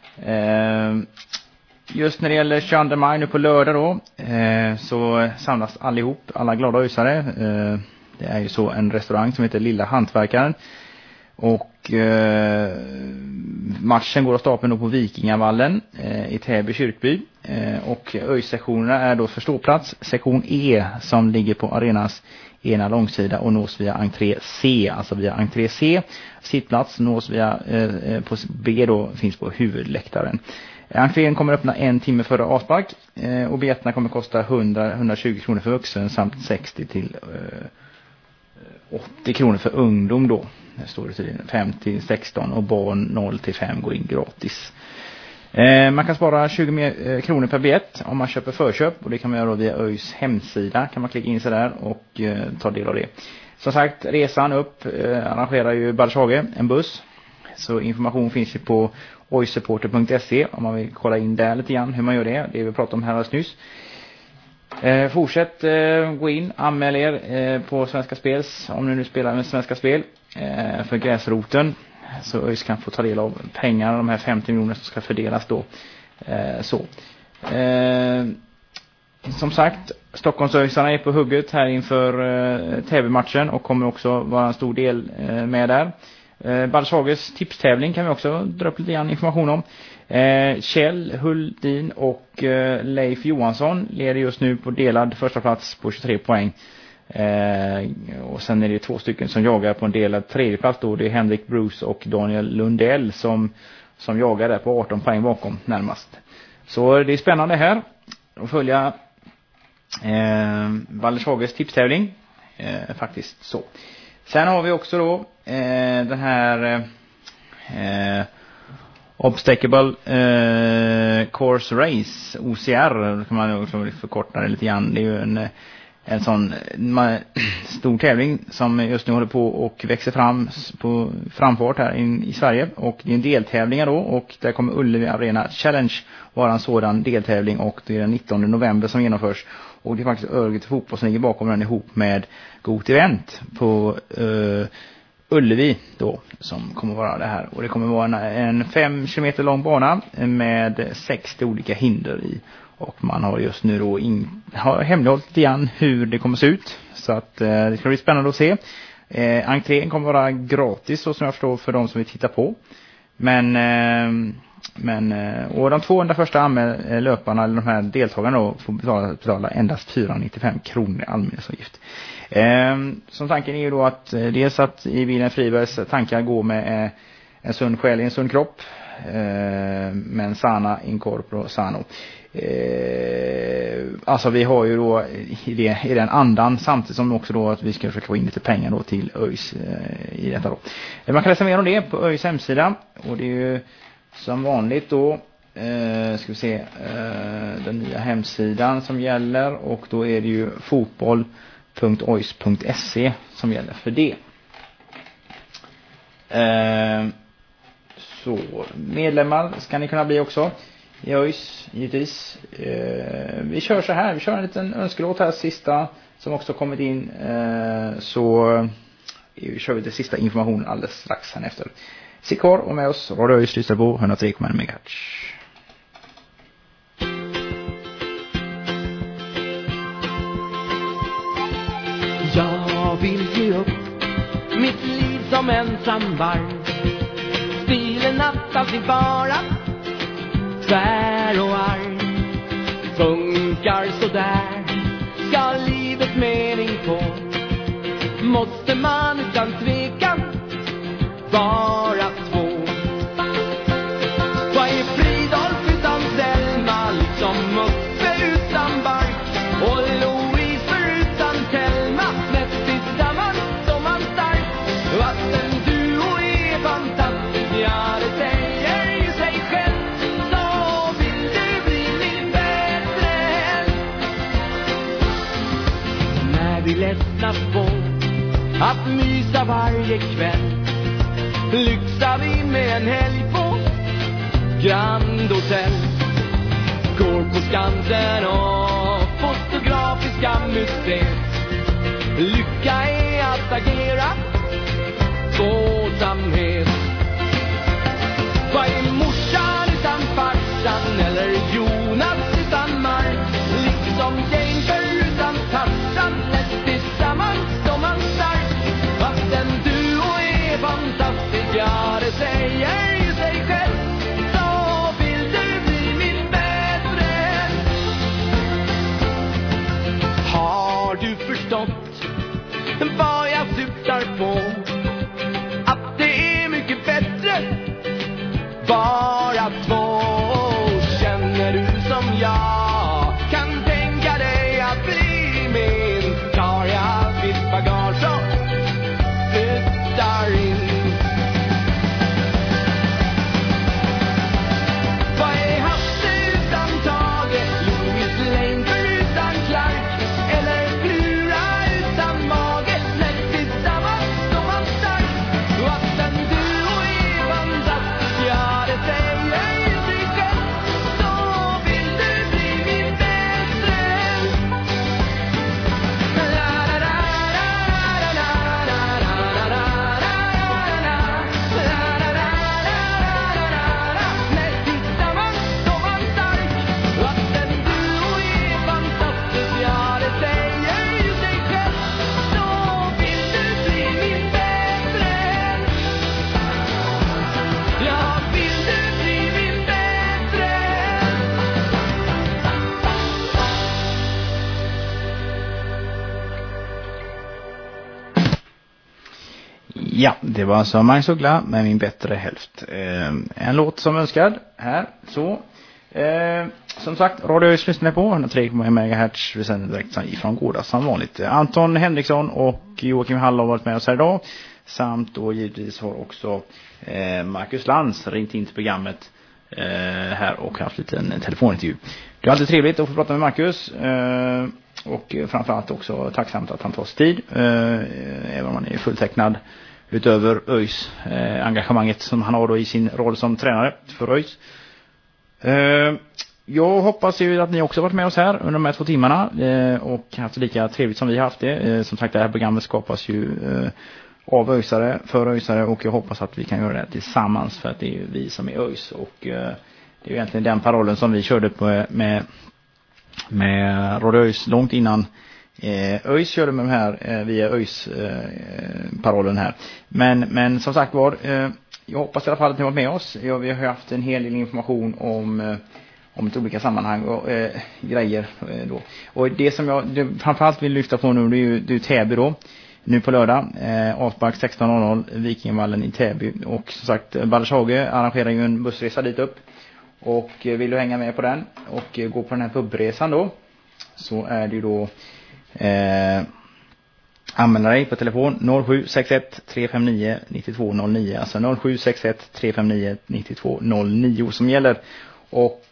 Just när det gäller 22 maj nu på lördag då, så samlas alla glada ÖISare. Det är ju så en restaurang som heter Lilla Hantverkaren. Och matchen går av stapeln då på Vikingavallen i Täby kyrkby. Och ÖIS-sektionerna är då för ståplats sektion E som ligger på arenas ena långsida och nås via entré C, alltså via entré C. Sittplats nås via på B då finns på huvudläktaren. Entrén kommer öppna 1 timme före avspark och biljetterna kommer kosta 120 kronor för vuxen samt 60 till 80 kronor för ungdom då. Det står det tydligen 5-16 och barn 0-5 går in gratis. Man kan spara 20 kronor per biljett om man köper förköp och det kan man göra via ÖIS hemsida. Kan man klicka in sig där och ta del av det. Som sagt, resan upp arrangerar ju Ballshage en buss. Så information finns ju på oissupporter.se om man vill kolla in där lite grann hur man gör det. Det vi pratade om här alldeles nyss. Fortsätt gå in, anmäl er på Svenska Spels om ni nu spelar med Svenska Spel för gräsroten. Så ÖIS kan få ta del av pengar, de här 50 miljoner som ska fördelas då. Som sagt, Stockholmsöisarna är på hugget här inför TV-matchen och kommer också vara en stor del med där. Ballshages tipstävling kan vi också dra upp lite grann information om. Kjell Huldin och Leif Johansson leder just nu på delad första plats på 23 poäng. Och sen är det 2 stycken som jagar på en delad tredje plats då. Det är Henrik Bruce och Daniel Lundell som jagar där på 18 poäng bakom närmast. Så det är spännande här att följa Ballshages tipstävling faktiskt så. Sen har vi också då den här Obstacle Course Race OCR, kan man också förkorta det lite grann. Det är ju en sån stor tävling som just nu håller på och växer fram på framfart här i Sverige, och det är en deltävling då, och där kommer Ullevi Arena Challenge vara en sådan deltävling, och det är den 19 november som genomförs, och det är faktiskt Örgryte Fotboll som ligger bakom den ihop med Got Event på Ullevi då, som kommer vara det här, och det kommer vara en 5 kilometer lång bana med 60 olika hinder i. Och man har just nu då har hemlighållit lite grann hur det kommer se ut. Så att det ska bli spännande att se. Entrén kommer vara gratis så som jag förstår för de som vill titta på. Och de 200 första löparna eller de här deltagarna då får betala endast 495 kronor i allmänhetsavgift. Som tanken är ju då att dels att i Wilhelm Fribergs tankar går med en sund själ i en sund kropp. Men sana in corpore sano. Alltså vi har ju då i den andan, samtidigt som också då att vi ska försöka få in lite pengar då till ÖIS i detta då. Man kan läsa mer om det på ÖIS hemsida, och det är ju som vanligt då ska vi se den nya hemsidan som gäller, och då är det ju fotboll.ois.se som gäller för det. Så medlemmar ska ni kunna bli också i ÖIS givetvis. Vi kör så här, vi kör en liten önskelåt här sista som också kommit in, så kör vi det sista informationen alldeles strax här efter. Sitt kvar och med oss Radio ÖIS lyssnar på 103,1 MHz. Jag vill ge upp mitt liv som ensam varg. Stilen att alltid vara tvär och arg. Funkar så där, ska livet mening få. Måste man utan tvekan vara två. Vad är Fridolf utan Selma, liksom Musse utan Bark, och Louise förutan Telma, men tillsammans som man stark. Vatten duo är fantastisk, ja det säger ju sig själv. Så vill du bli min bättre än. När vi ledsnar på att mysa varje kväll, lyxar vi med en helg på Grand Hotel. Går på Skansen och Fotografiska museet. Lycka är att agera tvåsamhet. Vad är morsan utan farsan, eller Jonas utan Mark, liksom Jane förutan Tarzan, lätt tillsammans som man stark. Vatten duo är fantastisk, ja det säger ju sig själv. Så vill du bli min bättre. Har du förstått vad jag syftar på? Att det är mycket bättre bara två. jag kan tänka dig att bli min. Tar jag mitt bagage och flyttar in. Vad är Hasse utan Tage, Louis Lane utan Clark, eller Flura utan mage? Nej, tillsammans står man stark. Och att en duo är fantastisk, ja det säger sig själv. Så vill du bli min bättre. Nej, tillsammans står man stark. Och att en duo är fantastisk, ja det säger sig själv. Så vill du bli min bättre. Ja, vill du bli min bättre. Ja, det var alltså Magnus Uggla med Min bättre hälft. En låt som önskad här. Så som sagt, Radio ÖIS lyssnar på 103,1 MHz. Vi sänder direkt ifrån Gårda som vanligt. Anton Henriksson och Joakim Hall har varit med oss här idag. Samt då givetvis har också Marcus Lantz ringt in till programmet här och haft lite en telefonintervju. Det är alltid trevligt att få prata med Marcus. Och framförallt också tacksamt att han tar sig tid. Även om han är fulltecknad utöver ÖIS engagemanget som han har då i sin roll som tränare för ÖIS. Jag hoppas ju att ni också varit med oss här under de här 2 timmarna och haft lika trevligt som vi har haft det. Som sagt, det här programmet skapas ju av ÖISare, för ÖISare, och jag hoppas att vi kan göra det tillsammans, för att det är ju vi som är ÖIS, och det är ju egentligen den parollen som vi körde på med Radio ÖIS långt innan ÖIS körde med de här via ÖIS parollen här. Men som sagt var, jag hoppas i alla fall att ni var med oss. Vi har haft en hel del information om ett olika sammanhang och grejer då. Och det som jag framförallt vill lyfta på nu, det är ju Täby då. Nu på lördag, avspark 16.00, Vikingvallen i Täby. Och som sagt, Baldershage arrangerar ju en bussresa dit upp. Och vill du hänga med på den och gå på den här pubresan då, så är det ju då använda dig på telefon 0761 359 9209, alltså 0761 359 9209 som gäller. Och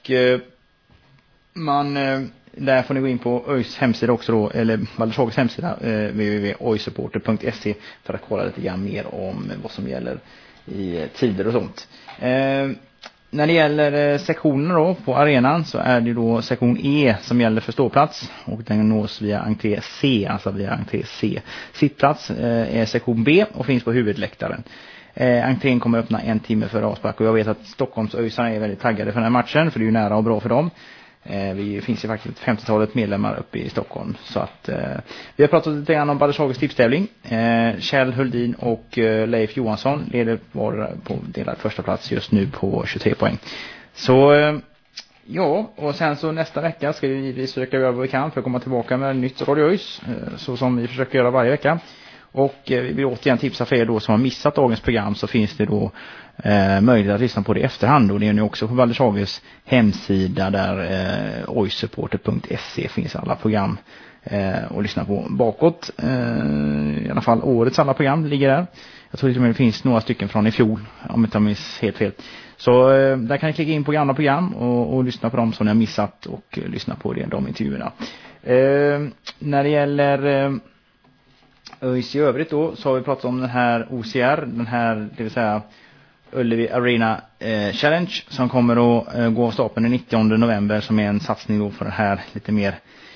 där får ni gå in på ÖIS hemsida också då, eller Baldershages hemsida, www.oisupporter.se, för att kolla lite grann mer om vad som gäller i tider och sånt. När det gäller sektionen då på arenan, så är det då sektion E som gäller för ståplats, och den nås via entré C, alltså via entré C. Sittplats är sektion B och finns på huvudläktaren. Entrén kommer öppna 1 timme före avspark, och jag vet att Stockholms ÖISarna är väldigt taggade för den här matchen, för det är ju nära och bra för dem. Vi finns ju faktiskt 50-talet medlemmar uppe i Stockholm. Så att vi har pratat lite grann om Baldershages tipstävling. Kjell Huldin och Leif Johansson leder var på delad första plats just nu på 23 poäng. Så ja, och sen så nästa vecka ska vi givetvis försöka göra vad vi kan för att komma tillbaka med nytt Radio ÖIS, så som vi försöker göra varje vecka. Och vi vill återigen tipsa för er då som har missat dagens program, så finns det då möjlighet att lyssna på det i efterhand, och det är nu också på Baldershages hemsida, där oisupporter.se finns alla program att lyssna på bakåt. I alla fall årets alla program ligger där. Jag tror att det finns några stycken från i fjol, om inte jag minns helt fel. Så där kan ni klicka in på gamla program och lyssna på dem som ni har missat, och lyssna på de intervjuerna. När det gäller ÖIS i övrigt då, så har vi pratat om den här OCR, den här, det vill säga Ullevi Arena Challenge, som kommer att gå av stapeln den 90 november, som är en satsning då för den här lite mer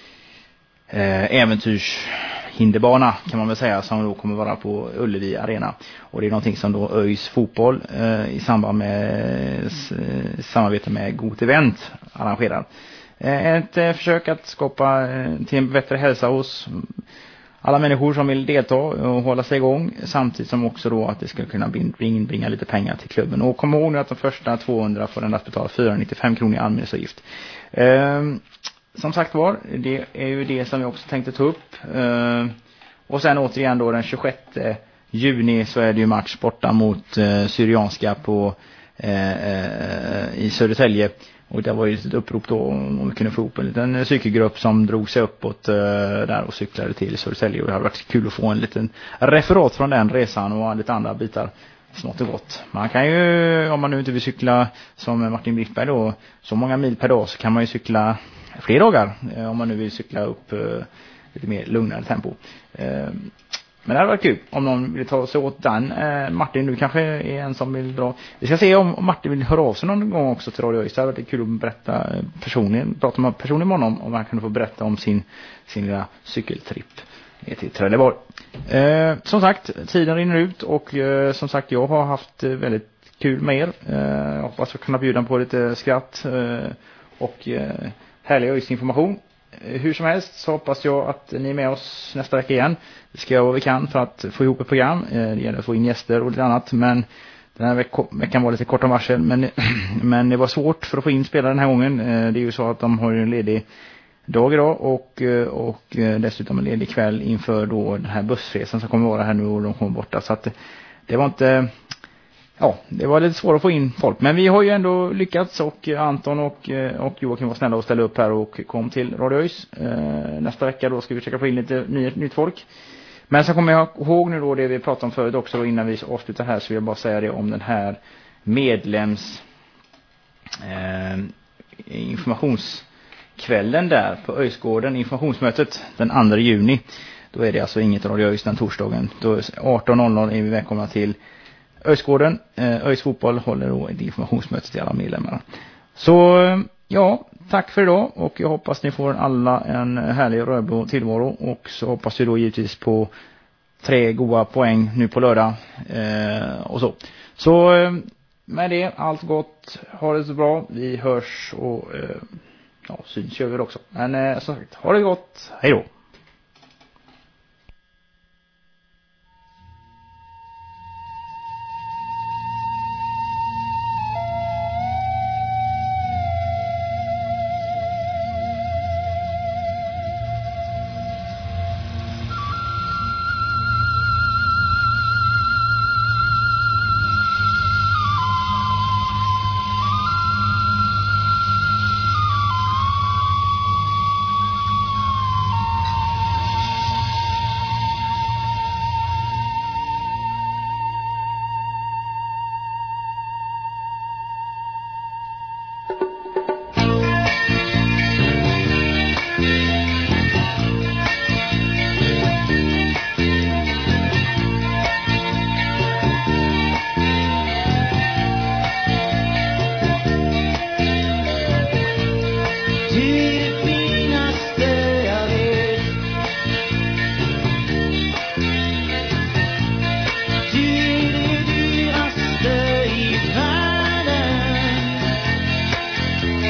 äventyrshinderbana, kan man väl säga, som då kommer vara på Ullevi Arena. Och det är någonting som då ÖIS fotboll i samband med samarbete med God Event arrangerar. Ett försök att skapa till en bättre hälsa hos alla människor som vill delta och hålla sig igång, samtidigt som också då att det ska kunna bringa lite pengar till klubben. Och kom ihåg nu att de första 200 får endast betala 495 kronor i anmälningsavgift. Som sagt var, det är ju det som vi också tänkte ta upp. Och sen återigen då den 26 juni så är det ju match borta mot Syrianska i Södertälje Och det var ju ett upprop då om vi kunde få ihop en liten cykelgrupp som drog sig uppåt där och cyklade till Södertälje. Och det hade varit kul att få en liten referat från den resan och lite andra bitar. Smått och gott. Man kan ju, om man nu inte vill cykla som Martin Brittberg då, så många mil per dag, så kan man ju cykla fler dagar om man nu vill cykla upp lite mer lugnare tempo. Men det hade varit kul om någon vill ta sig åt den. Martin, du kanske är en som vill dra. Vi ska se om Martin vill höra av sig någon gång också till Radio Öysta. Det hade varit kul att berätta prata med personen med honom, om han kunde få berätta om sin lilla cykeltripp ner till Trelleborg. Som sagt, tiden rinner ut och som sagt, jag har haft väldigt kul med er. Jag hoppas att kunna bjuda på lite skratt och härlig Öysta-information. Hur som helst så hoppas jag att ni är med oss nästa vecka igen. Vi ska göra vad vi kan för att få ihop ett program. Det gäller att få in gäster och lite annat. Men den här veckan var lite kort om varsel. Men det var svårt för att få in spelare den här gången. Det är ju så att de har en ledig dag idag och dessutom en ledig kväll inför då den här bussresan som kommer vara här nu och de kommer borta. Så att det var inte... Ja, det var lite svårt att få in folk. Men vi har ju ändå lyckats och Anton och Joakim var snälla att ställa upp här och kom till Radio Öys. Nästa vecka då ska vi försöka få in lite nytt folk. Men så kommer jag ihåg nu då det vi pratade om förut också då, innan vi avslutar här, så vill jag bara säga det om den här medlems informationskvällen där på Öysgården, informationsmötet den 2 juni. Då är det alltså inget Radio Öys den torsdagen. Då 18.00 är vi välkomna till Öysgården. Öys fotboll håller då ett informationsmöte till alla medlemmar. Så ja, tack för idag och jag hoppas ni får alla en härlig rödblå tillvaro och så hoppas vi då givetvis på 3 goda poäng nu på lördag och så. Så med det, allt gott, ha det så bra, vi hörs och syns gör vi också. Men som sagt, ha det gott, hej då!